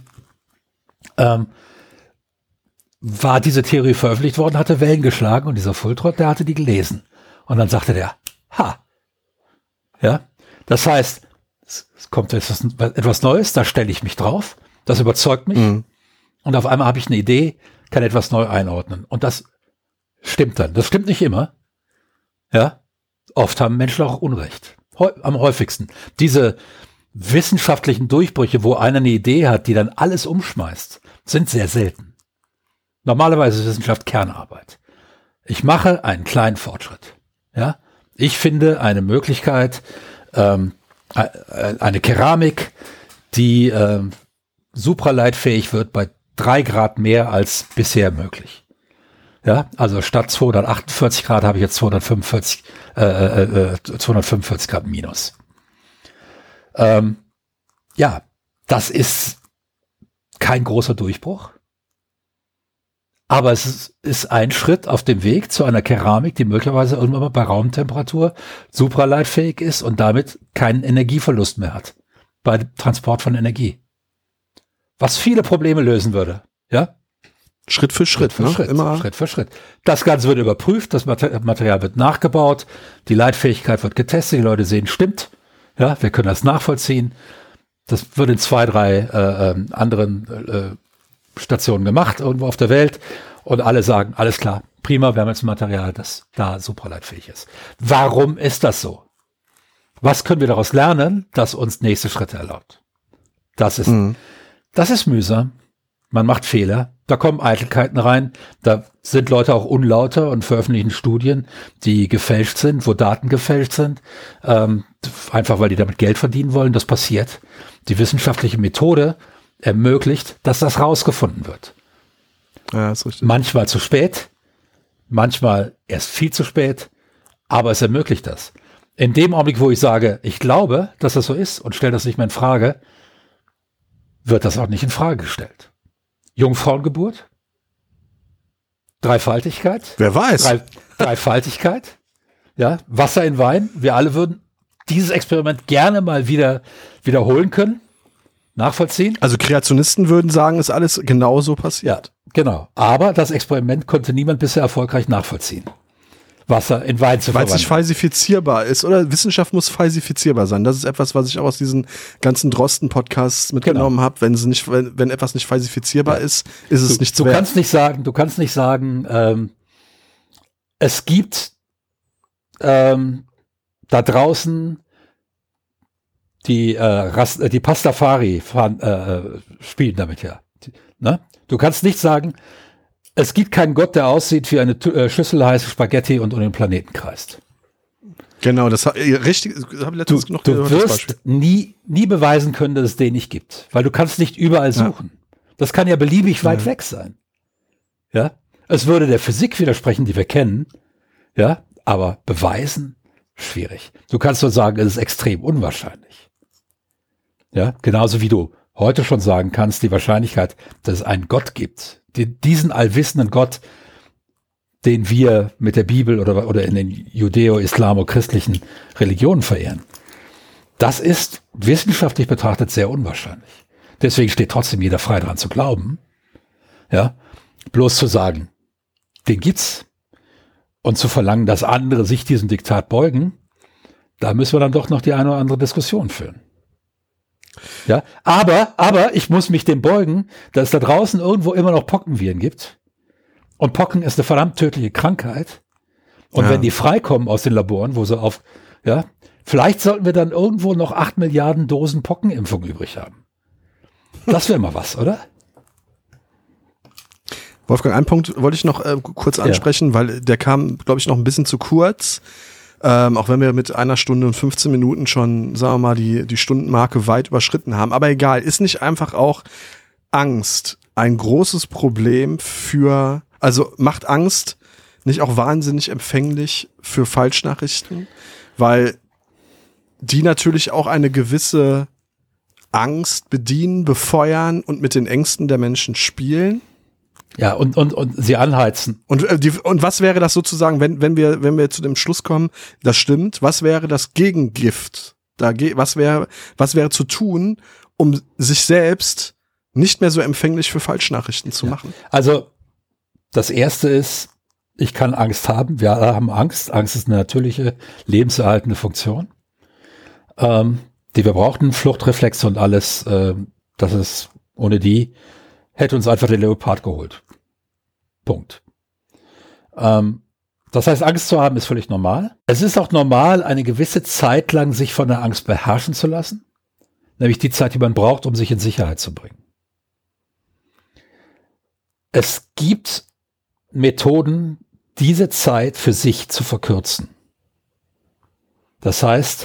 war diese Theorie veröffentlicht worden, hatte Wellen geschlagen und dieser Fultrott, der hatte die gelesen. Und dann sagte der, ja. Das heißt, es kommt etwas Neues, da stelle ich mich drauf, das überzeugt mich und auf einmal habe ich eine Idee, kann etwas neu einordnen und das stimmt dann. Das stimmt nicht immer. Ja, oft haben Menschen auch Unrecht. Am häufigsten. Diese wissenschaftlichen Durchbrüche, wo einer eine Idee hat, die dann alles umschmeißt, sind sehr selten. Normalerweise ist Wissenschaft Kernarbeit. Ich mache einen kleinen Fortschritt. Ja, ich finde eine Möglichkeit, eine Keramik, die supraleitfähig wird bei 3 Grad mehr als bisher möglich. Ja, also statt 248 Grad habe ich jetzt 245 Grad minus. Ja, das ist kein großer Durchbruch. Aber es ist ein Schritt auf dem Weg zu einer Keramik, die möglicherweise irgendwann mal bei Raumtemperatur supraleitfähig ist und damit keinen Energieverlust mehr hat bei Transport von Energie. Was viele Probleme lösen würde. Ja? Schritt für Schritt. Schritt für Schritt. Das Ganze wird überprüft, das Material wird nachgebaut, die Leitfähigkeit wird getestet, die Leute sehen, stimmt. Ja, wir können das nachvollziehen. Das wird in 2, 3 anderen Stationen gemacht, irgendwo auf der Welt. Und alle sagen, alles klar, prima, wir haben jetzt ein Material, das da supraleitfähig ist. Warum ist das so? Was können wir daraus lernen, das uns nächste Schritte erlaubt? Das ist mühsam. Man macht Fehler. Da kommen Eitelkeiten rein. Da sind Leute auch unlauter und veröffentlichen Studien, die gefälscht sind, wo Daten gefälscht sind. Einfach weil die damit Geld verdienen wollen. Das passiert. Die wissenschaftliche Methode ermöglicht, dass das rausgefunden wird. Ja, ist richtig. Manchmal zu spät, manchmal erst viel zu spät, aber es ermöglicht das. In dem Augenblick, wo ich sage, ich glaube, dass das so ist und stelle das nicht mehr in Frage, wird das auch nicht in Frage gestellt. Jungfrauengeburt, Dreifaltigkeit. Wer weiß. Dreifaltigkeit, ja, Wasser in Wein. Wir alle würden dieses Experiment gerne mal wiederholen können. Nachvollziehen? Also Kreationisten würden sagen, ist alles genauso passiert. Ja, genau. Aber das Experiment konnte niemand bisher erfolgreich nachvollziehen. Wasser in Wein zu verwandeln. Weil es nicht falsifizierbar ist, oder? Wissenschaft muss falsifizierbar sein. Das ist etwas, was ich auch aus diesen ganzen Drosten-Podcasts mitgenommen habe. Wenn etwas nicht falsifizierbar ist, ist es nichts wert. Du kannst nicht sagen, es gibt da draußen die Pastafari spielen damit ja. Ne? Du kannst nicht sagen, es gibt keinen Gott, der aussieht wie eine Schüssel heiße Spaghetti und um den Planeten kreist. Genau, das habe ich letztens noch gehört. Du wirst nie beweisen können, dass es den nicht gibt, weil du kannst nicht überall suchen. Das kann ja beliebig weit weg sein. Ja, es würde der Physik widersprechen, die wir kennen. Ja, aber beweisen schwierig. Du kannst nur sagen, es ist extrem unwahrscheinlich. Ja, genauso wie du heute schon sagen kannst, die Wahrscheinlichkeit, dass es einen Gott gibt, diesen allwissenden Gott, den wir mit der Bibel oder in den judäo-islamo-christlichen Religionen verehren, das ist wissenschaftlich betrachtet sehr unwahrscheinlich. Deswegen steht trotzdem jeder frei daran zu glauben. Ja, bloß zu sagen, den gibt's und zu verlangen, dass andere sich diesem Diktat beugen, da müssen wir dann doch noch die eine oder andere Diskussion führen. Ja, aber ich muss mich dem beugen, dass es da draußen irgendwo immer noch Pockenviren gibt. Und Pocken ist eine verdammt tödliche Krankheit. Und wenn die freikommen aus den Laboren, wo sie vielleicht sollten wir dann irgendwo noch 8 Milliarden Dosen Pockenimpfung übrig haben. Das wäre mal was, oder? Wolfgang, einen Punkt wollte ich noch kurz ansprechen, weil der kam, glaube ich, noch ein bisschen zu kurz. Auch wenn wir mit 1 Stunde und 15 Minuten schon, sagen wir mal, die Stundenmarke weit überschritten haben. Aber egal, ist nicht einfach auch Angst ein großes Problem also macht Angst nicht auch wahnsinnig empfänglich für Falschnachrichten? Weil die natürlich auch eine gewisse Angst bedienen, befeuern und mit den Ängsten der Menschen spielen. Ja, und sie anheizen. Und was wäre das sozusagen, wenn wir zu dem Schluss kommen, das stimmt, was wäre das Gegengift? Was wäre zu tun, um sich selbst nicht mehr so empfänglich für Falschnachrichten zu machen? Also, das Erste ist, ich kann Angst haben. Wir alle haben Angst. Angst ist eine natürliche, lebenserhaltende Funktion. die wir brauchten, Fluchtreflexe und alles, das ist, ohne die hätte uns einfach der Leopard geholt. Punkt. Das heißt, Angst zu haben ist völlig normal. Es ist auch normal, eine gewisse Zeit lang sich von der Angst beherrschen zu lassen. Nämlich die Zeit, die man braucht, um sich in Sicherheit zu bringen. Es gibt Methoden, diese Zeit für sich zu verkürzen. Das heißt,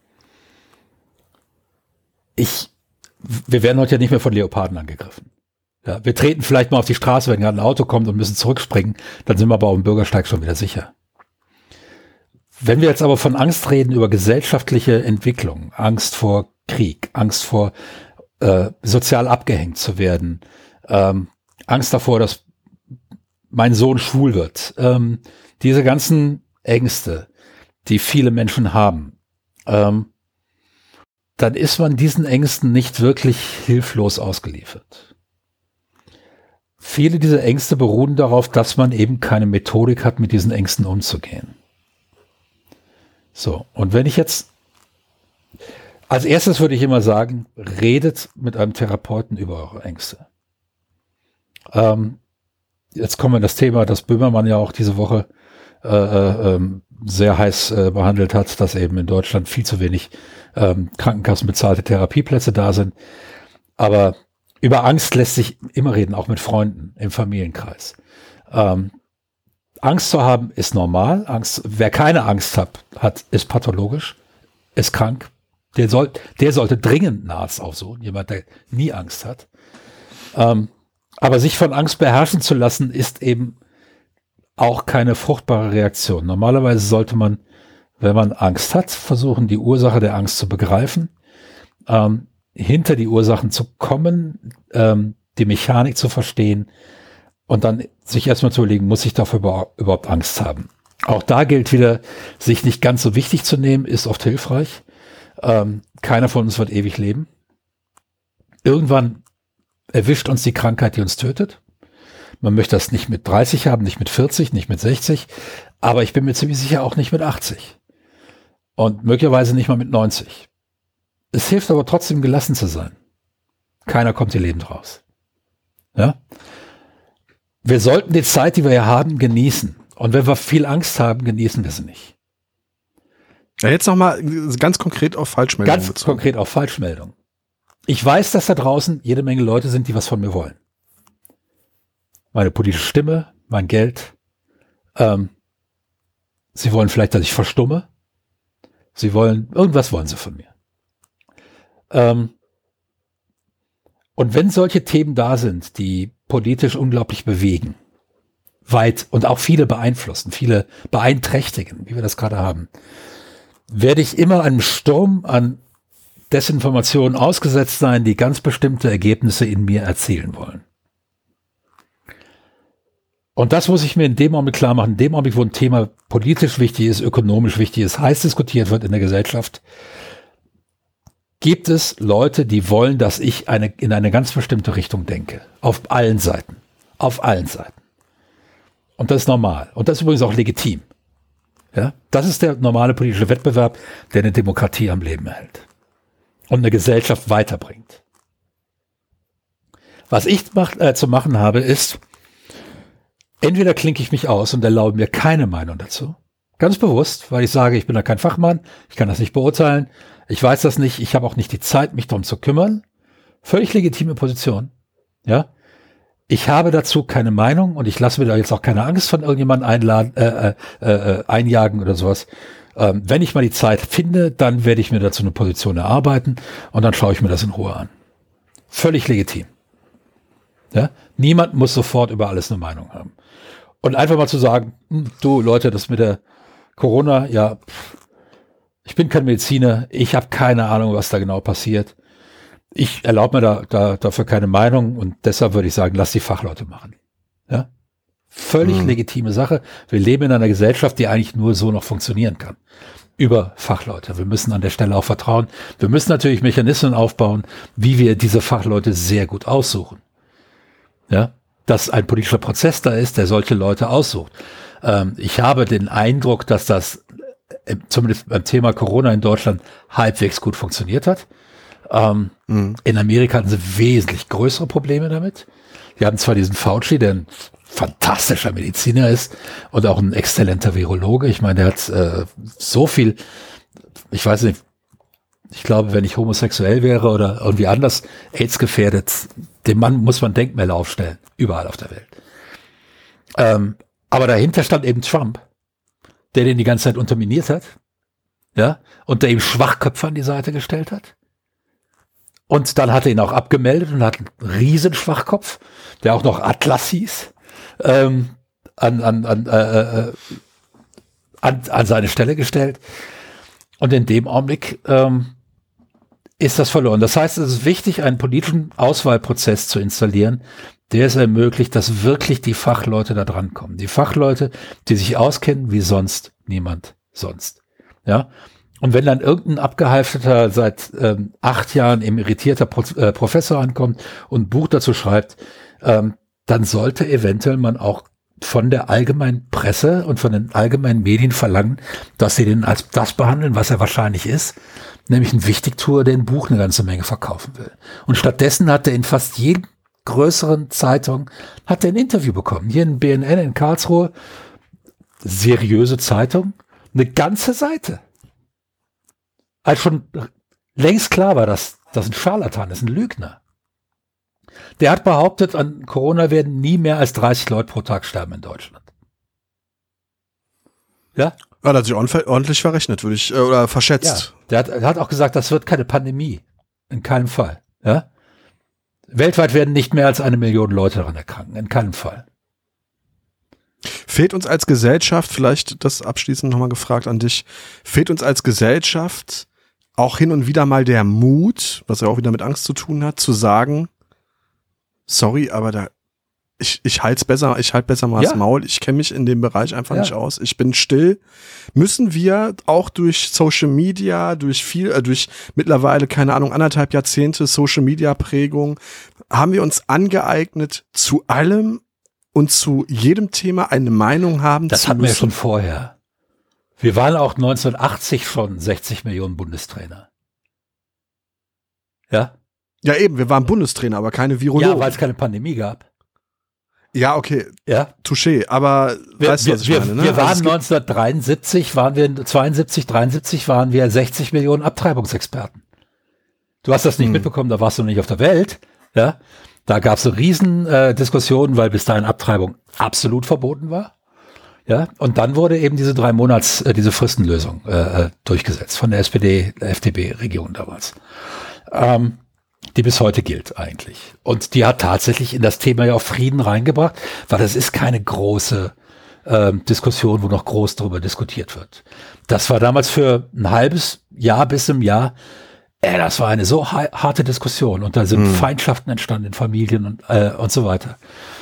wir werden heute ja nicht mehr von Leoparden angegriffen. Ja, wir treten vielleicht mal auf die Straße, wenn gerade ein Auto kommt und müssen zurückspringen, dann sind wir aber auf dem Bürgersteig schon wieder sicher. Wenn wir jetzt aber von Angst reden über gesellschaftliche Entwicklung, Angst vor Krieg, Angst vor sozial abgehängt zu werden, Angst davor, dass mein Sohn schwul wird, diese ganzen Ängste, die viele Menschen haben, dann ist man diesen Ängsten nicht wirklich hilflos ausgeliefert. Viele dieser Ängste beruhen darauf, dass man eben keine Methodik hat, mit diesen Ängsten umzugehen. So, und wenn ich jetzt, als erstes würde ich immer sagen, redet mit einem Therapeuten über eure Ängste. Jetzt kommen wir in das Thema, das Böhmermann ja auch diese Woche sehr heiß behandelt hat, dass eben in Deutschland viel zu wenig krankenkassenbezahlte Therapieplätze da sind. Aber über Angst lässt sich immer reden, auch mit Freunden im Familienkreis. Angst zu haben ist normal. Wer keine Angst hat, ist pathologisch, ist krank. Der sollte dringend einen Arzt aufsuchen, jemand, der nie Angst hat. Aber sich von Angst beherrschen zu lassen, ist eben auch keine fruchtbare Reaktion. Normalerweise sollte man, wenn man Angst hat, versuchen, die Ursache der Angst zu begreifen, hinter die Ursachen zu kommen, die Mechanik zu verstehen und dann sich erstmal zu überlegen, muss ich dafür überhaupt Angst haben? Auch da gilt wieder, sich nicht ganz so wichtig zu nehmen, ist oft hilfreich. Keiner von uns wird ewig leben. Irgendwann erwischt uns die Krankheit, die uns tötet. Man möchte das nicht mit 30 haben, nicht mit 40, nicht mit 60, aber ich bin mir ziemlich sicher auch nicht mit 80 und möglicherweise nicht mal mit 90. Es hilft aber trotzdem, gelassen zu sein. Keiner kommt hier lebend raus. Ja? Wir sollten die Zeit, die wir hier haben, genießen. Und wenn wir viel Angst haben, genießen wir sie nicht. Ja, jetzt nochmal ganz konkret auf Falschmeldungen. Ganz konkret auf Falschmeldungen. Ich weiß, dass da draußen jede Menge Leute sind, die was von mir wollen. Meine politische Stimme, mein Geld. Sie wollen vielleicht, dass ich verstumme. Irgendwas wollen sie von mir. Und wenn solche Themen da sind, die politisch unglaublich bewegen, weit und auch viele beeinflussen, viele beeinträchtigen, wie wir das gerade haben, werde ich immer einem Sturm an Desinformationen ausgesetzt sein, die ganz bestimmte Ergebnisse in mir erzielen wollen. Und das muss ich mir in dem Augenblick klar machen, in dem Augenblick, wo ein Thema politisch wichtig ist, ökonomisch wichtig ist, heiß diskutiert wird in der Gesellschaft, gibt es Leute, die wollen, dass ich in eine ganz bestimmte Richtung denke. Auf allen Seiten. Auf allen Seiten. Und das ist normal. Und das ist übrigens auch legitim. Ja? Das ist der normale politische Wettbewerb, der eine Demokratie am Leben erhält. Und eine Gesellschaft weiterbringt. Was ich zu machen habe, ist, entweder klinke ich mich aus und erlaube mir keine Meinung dazu. Ganz bewusst, weil ich sage, ich bin da kein Fachmann, ich kann das nicht beurteilen, ich weiß das nicht, ich habe auch nicht die Zeit, mich darum zu kümmern. Völlig legitime Position. Ja, ich habe dazu keine Meinung und ich lasse mir da jetzt auch keine Angst von irgendjemandem einjagen oder sowas. Wenn ich mal die Zeit finde, dann werde ich mir dazu eine Position erarbeiten und dann schaue ich mir das in Ruhe an. Völlig legitim. Ja, niemand muss sofort über alles eine Meinung haben. Und einfach mal zu sagen, du Leute, das mit der Corona, ja, ich bin kein Mediziner, ich habe keine Ahnung, was da genau passiert. Ich erlaube mir dafür keine Meinung und deshalb würde ich sagen, lass die Fachleute machen. Ja? Völlig legitime Sache. Wir leben in einer Gesellschaft, die eigentlich nur so noch funktionieren kann. Über Fachleute. Wir müssen an der Stelle auch vertrauen. Wir müssen natürlich Mechanismen aufbauen, wie wir diese Fachleute sehr gut aussuchen. Ja? Dass ein politischer Prozess da ist, der solche Leute aussucht. Ich habe den Eindruck, dass das zumindest beim Thema Corona in Deutschland halbwegs gut funktioniert hat. In Amerika hatten sie wesentlich größere Probleme damit. Die haben zwar diesen Fauci, der ein fantastischer Mediziner ist und auch ein exzellenter Virologe. Ich meine, der hat so viel, ich weiß nicht, ich glaube, wenn ich homosexuell wäre oder irgendwie anders AIDS gefährdet, dem Mann muss man Denkmäler aufstellen, überall auf der Welt. Aber dahinter stand eben Trump, der den die ganze Zeit unterminiert hat, ja, und der ihm Schwachköpfe an die Seite gestellt hat. Und dann hat er ihn auch abgemeldet und hat einen riesen Schwachkopf, der auch noch Atlas hieß, an seine Stelle gestellt. Und in dem Augenblick ist das verloren. Das heißt, es ist wichtig, einen politischen Auswahlprozess zu installieren, der es ermöglicht, dass wirklich die Fachleute da dran kommen. Die Fachleute, die sich auskennen wie sonst niemand sonst. Ja. Und wenn dann irgendein abgehalfterter, seit 8 Jahren emeritierter Professor ankommt und ein Buch dazu schreibt, dann sollte eventuell man auch von der allgemeinen Presse und von den allgemeinen Medien verlangen, dass sie den als das behandeln, was er wahrscheinlich ist, nämlich ein Wichtigtuer, der ein Buch eine ganze Menge verkaufen will. Und stattdessen hat er in fast jedem größeren Zeitung hat er ein Interview bekommen. Hier in BNN in Karlsruhe, seriöse Zeitung, eine ganze Seite. Als schon längst klar war, dass das ein Scharlatan ist, ein Lügner. Der hat behauptet, an Corona werden nie mehr als 30 Leute pro Tag sterben in Deutschland. Ja? Ja, der hat sich ordentlich verrechnet, würde ich, oder verschätzt. Ja, der hat auch gesagt, das wird keine Pandemie. In keinem Fall. Ja? Weltweit werden nicht mehr als 1 Million Leute daran erkranken. In keinem Fall. Fehlt uns als Gesellschaft, vielleicht das abschließend nochmal gefragt an dich, fehlt uns als Gesellschaft auch hin und wieder mal der Mut, was ja auch wieder mit Angst zu tun hat, zu sagen, sorry, aber ich halte besser mal das Maul, ich kenne mich in dem Bereich einfach nicht aus, ich bin still. Müssen wir auch durch Social Media, durch mittlerweile, keine Ahnung, 1,5 Jahrzehnte Social Media Prägung, haben wir uns angeeignet, zu allem und zu jedem Thema eine Meinung haben das zu hatten wir müssen? schon vorher. Wir waren auch 1980 schon 60 Millionen Bundestrainer. Ja? Ja eben, wir waren Bundestrainer, aber keine Virologen. Ja, weil es keine Pandemie gab. Ja, okay. Ja. Touché, aber weißt du, was ich meine? Ne? Wir waren also 1973, 73 waren wir 60 Millionen Abtreibungsexperten. Du hast das nicht mitbekommen, da warst du nicht auf der Welt. Ja. Da gab es eine riesen Diskussion, weil bis dahin Abtreibung absolut verboten war. Ja. Und dann wurde eben diese 3 Monats, diese Fristenlösung durchgesetzt von der SPD, der FDP-Regierung damals. Die bis heute gilt eigentlich. Und die hat tatsächlich in das Thema ja auch Frieden reingebracht, weil das ist keine große Diskussion, wo noch groß darüber diskutiert wird. Das war damals für ein halbes Jahr bis im Jahr, das war eine so harte Diskussion und da sind Feindschaften entstanden in Familien und so weiter.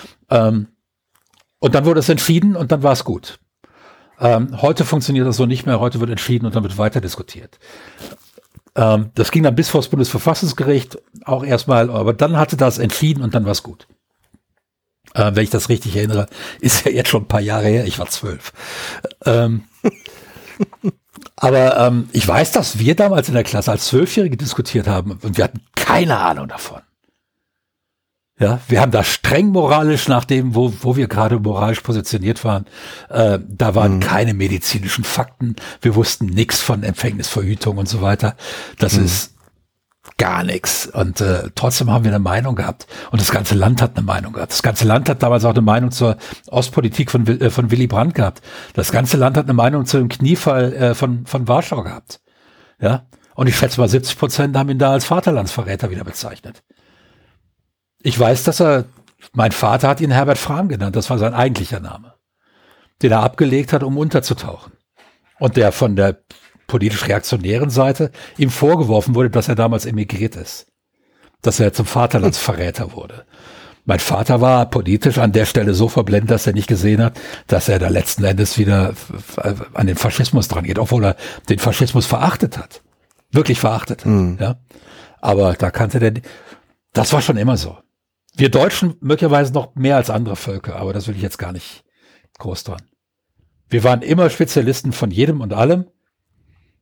Und dann wurde es entschieden und dann war es gut. Heute funktioniert das so nicht mehr, heute wird entschieden und dann wird weiter diskutiert. Das ging dann bis vor das Bundesverfassungsgericht auch erstmal, aber dann hatte das entschieden und dann war es gut. Wenn ich das richtig erinnere, ist ja jetzt schon ein paar Jahre her, ich war 12. Aber ich weiß, dass wir damals in der Klasse als 12-Jährige diskutiert haben und wir hatten keine Ahnung davon. Ja, wir haben da streng moralisch nach dem, wo wir gerade moralisch positioniert waren, da waren keine medizinischen Fakten. Wir wussten nichts von Empfängnisverhütung und so weiter. Das ist gar nichts. Und trotzdem haben wir eine Meinung gehabt. Und das ganze Land hat eine Meinung gehabt. Das ganze Land hat damals auch eine Meinung zur Ostpolitik von Willy Brandt gehabt. Das ganze Land hat eine Meinung zu dem Kniefall von Warschau gehabt. Ja. Und ich schätze mal 70% haben ihn da als Vaterlandsverräter wieder bezeichnet. Ich weiß, mein Vater hat ihn Herbert Frahm genannt, das war sein eigentlicher Name, den er abgelegt hat, um unterzutauchen. Und der von der politisch reaktionären Seite ihm vorgeworfen wurde, dass er damals emigriert ist, dass er zum Vaterlandsverräter wurde. Mein Vater war politisch an der Stelle so verblendet, dass er nicht gesehen hat, dass er da letzten Endes wieder an den Faschismus dran geht, obwohl er den Faschismus verachtet hat. Wirklich verachtet hat, ja. Aber da das war schon immer so. Wir Deutschen möglicherweise noch mehr als andere Völker, aber das will ich jetzt gar nicht groß dran. Wir waren immer Spezialisten von jedem und allem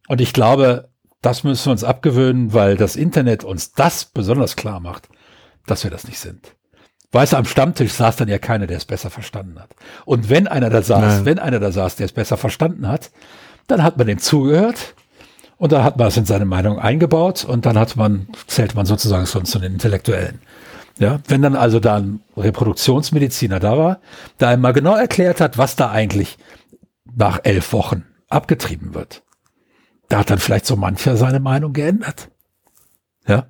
Und ich glaube, das müssen wir uns abgewöhnen, weil das Internet uns das besonders klar macht, dass wir das nicht sind. Weißt du, am Stammtisch saß dann ja keiner, der es besser verstanden hat. Und wenn einer da saß, der es besser verstanden hat, dann hat man dem zugehört und dann hat man es in seine Meinung eingebaut und dann zählt man sozusagen schon zu den Intellektuellen. Ja, wenn dann also da ein Reproduktionsmediziner da war, der einem mal genau erklärt hat, was da eigentlich nach 11 Wochen abgetrieben wird, da hat dann vielleicht so mancher seine Meinung geändert. Ja.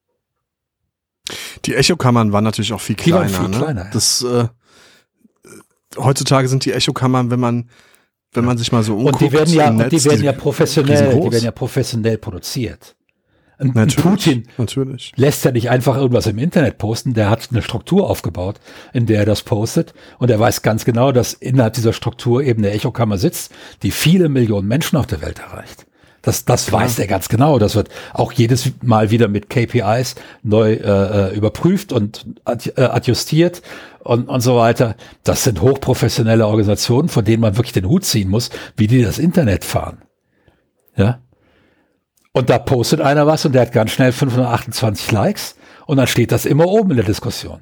Die Echokammern waren natürlich auch viel kleiner. Kleiner. Das, heutzutage sind die Echokammern, wenn man sich mal so umguckt. Und die werden ja professionell produziert. Putin lässt ja nicht einfach irgendwas im Internet posten, der hat eine Struktur aufgebaut, in der er das postet und er weiß ganz genau, dass innerhalb dieser Struktur eben eine Echokammer sitzt, die viele Millionen Menschen auf der Welt erreicht. Das weiß er ganz genau. Das wird auch jedes Mal wieder mit KPIs neu überprüft und adjustiert und so weiter. Das sind hochprofessionelle Organisationen, von denen man wirklich den Hut ziehen muss, wie die das Internet fahren. Ja. Und da postet einer was und der hat ganz schnell 528 Likes und dann steht das immer oben in der Diskussion.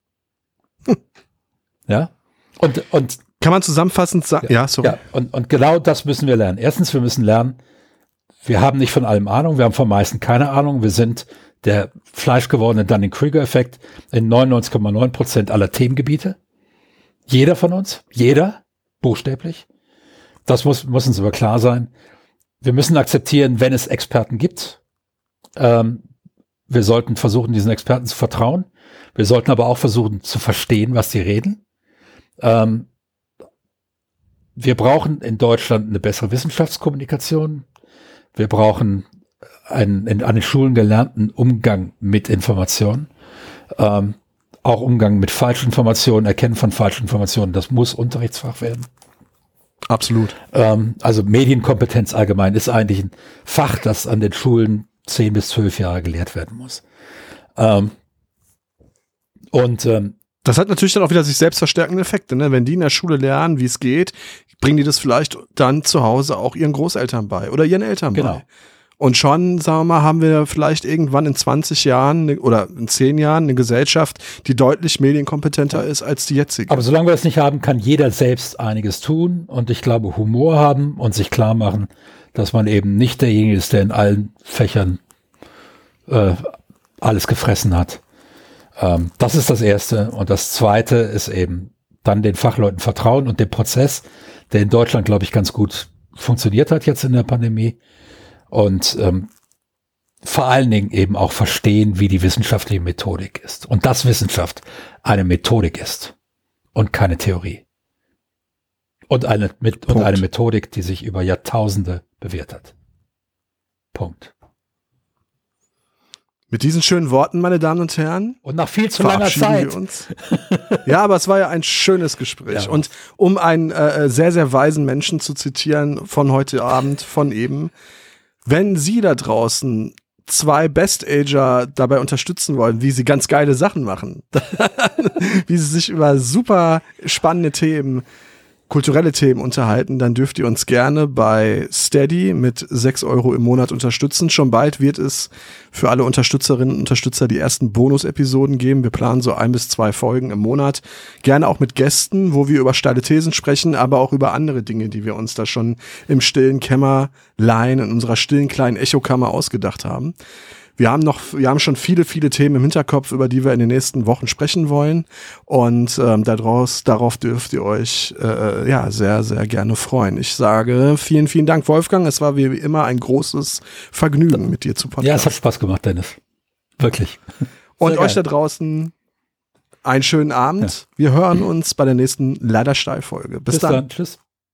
Ja. Und kann man zusammenfassend sagen? Ja, sorry. Ja, und genau das müssen wir lernen. Erstens, wir müssen lernen, wir haben nicht von allem Ahnung, wir haben vom meisten keine Ahnung. Wir sind der fleischgewordene Dunning-Kruger-Effekt in 99,9% aller Themengebiete. Jeder von uns, buchstäblich. Das muss uns aber klar sein. Wir müssen akzeptieren, wenn es Experten gibt. Wir sollten versuchen, diesen Experten zu vertrauen. Wir sollten aber auch versuchen zu verstehen, was sie reden. Wir brauchen in Deutschland eine bessere Wissenschaftskommunikation. Wir brauchen einen an den Schulen gelernten Umgang mit Informationen. Auch Umgang mit falschen Informationen, Erkennen von falschen Informationen. Das muss Unterrichtsfach werden. Absolut. Also Medienkompetenz allgemein ist eigentlich ein Fach, das an den Schulen 10 bis 12 Jahre gelehrt werden muss. Das hat natürlich dann auch wieder sich selbst verstärkende Effekte, ne? Wenn die in der Schule lernen, wie es geht, bringen die das vielleicht dann zu Hause auch ihren Großeltern bei oder ihren Eltern bei. Und schon, sagen wir mal, haben wir vielleicht irgendwann in 20 Jahren oder in 10 Jahren eine Gesellschaft, die deutlich medienkompetenter ist als die jetzige. Aber solange wir das nicht haben, kann jeder selbst einiges tun und ich glaube Humor haben und sich klar machen, dass man eben nicht derjenige ist, der in allen Fächern alles gefressen hat. Das ist das Erste. Und das Zweite ist eben dann den Fachleuten vertrauen und dem Prozess, der in Deutschland, glaube ich, ganz gut funktioniert hat jetzt in der Pandemie. Und vor allen Dingen eben auch verstehen, wie die wissenschaftliche Methodik ist. Und dass Wissenschaft eine Methodik ist und keine Theorie. Und eine Methodik, die sich über Jahrtausende bewährt hat. Punkt. Mit diesen schönen Worten, meine Damen und Herren. Und nach viel zu langer Zeit. Ja, aber es war ja ein schönes Gespräch. Ja. Und um einen sehr, sehr weisen Menschen zu zitieren von heute Abend, von eben, wenn Sie da draußen 2 Best-Ager dabei unterstützen wollen, wie sie ganz geile Sachen machen, wie sie sich über super spannende Themen, kulturelle Themen unterhalten, dann dürft ihr uns gerne bei Steady mit 6 € im Monat unterstützen. Schon bald wird es für alle Unterstützerinnen und Unterstützer die ersten Bonus-Episoden geben. Wir planen so 1 bis 2 Folgen im Monat. Gerne auch mit Gästen, wo wir über steile Thesen sprechen, aber auch über andere Dinge, die wir uns da schon im stillen Kämmerlein, in unserer stillen kleinen Echokammer ausgedacht haben. Wir haben schon viele, viele Themen im Hinterkopf, über die wir in den nächsten Wochen sprechen wollen. Und darauf dürft ihr euch sehr, sehr gerne freuen. Ich sage vielen, vielen Dank, Wolfgang. Es war wie immer ein großes Vergnügen, mit dir zu podcasten. Ja, es hat Spaß gemacht, Dennis. Wirklich. Und euch da draußen einen schönen Abend. Ja. Wir hören uns bei der nächsten Leider Steil-Folge. Bis dann. Tschüss.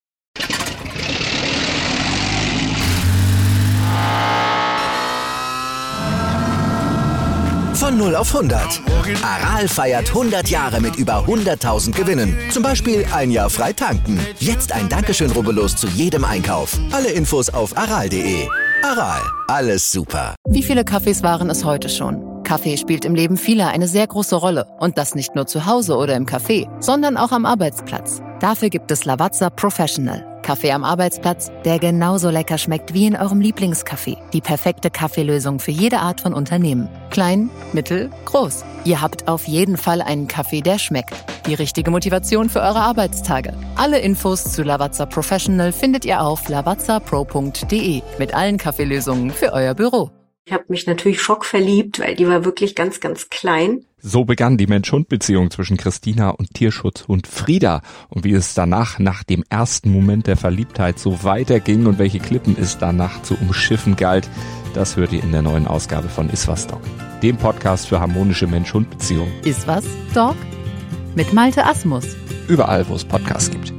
Von 0 auf 100. Aral feiert 100 Jahre mit über 100.000 Gewinnen. Zum Beispiel ein Jahr frei tanken. Jetzt ein Dankeschön, rubbellos zu jedem Einkauf. Alle Infos auf aral.de. Aral, alles super. Wie viele Kaffees waren es heute schon? Kaffee spielt im Leben vieler eine sehr große Rolle. Und das nicht nur zu Hause oder im Café, sondern auch am Arbeitsplatz. Dafür gibt es Lavazza Professional. Kaffee am Arbeitsplatz, der genauso lecker schmeckt wie in eurem Lieblingscafé. Die perfekte Kaffeelösung für jede Art von Unternehmen. Klein, mittel, groß. Ihr habt auf jeden Fall einen Kaffee, der schmeckt. Die richtige Motivation für eure Arbeitstage. Alle Infos zu Lavazza Professional findet ihr auf lavazzapro.de mit allen Kaffeelösungen für euer Büro. Ich habe mich natürlich schockverliebt, weil die war wirklich ganz, ganz klein. So begann die Mensch-Hund-Beziehung zwischen Christina und Tierschutzhund Frieda. Und wie es danach, nach dem ersten Moment der Verliebtheit, so weiterging und welche Klippen es danach zu umschiffen galt, das hört ihr in der neuen Ausgabe von Iswas Dog, dem Podcast für harmonische Mensch-Hund-Beziehungen. Iswas Dog? Mit Malte Asmus. Überall, wo es Podcasts gibt.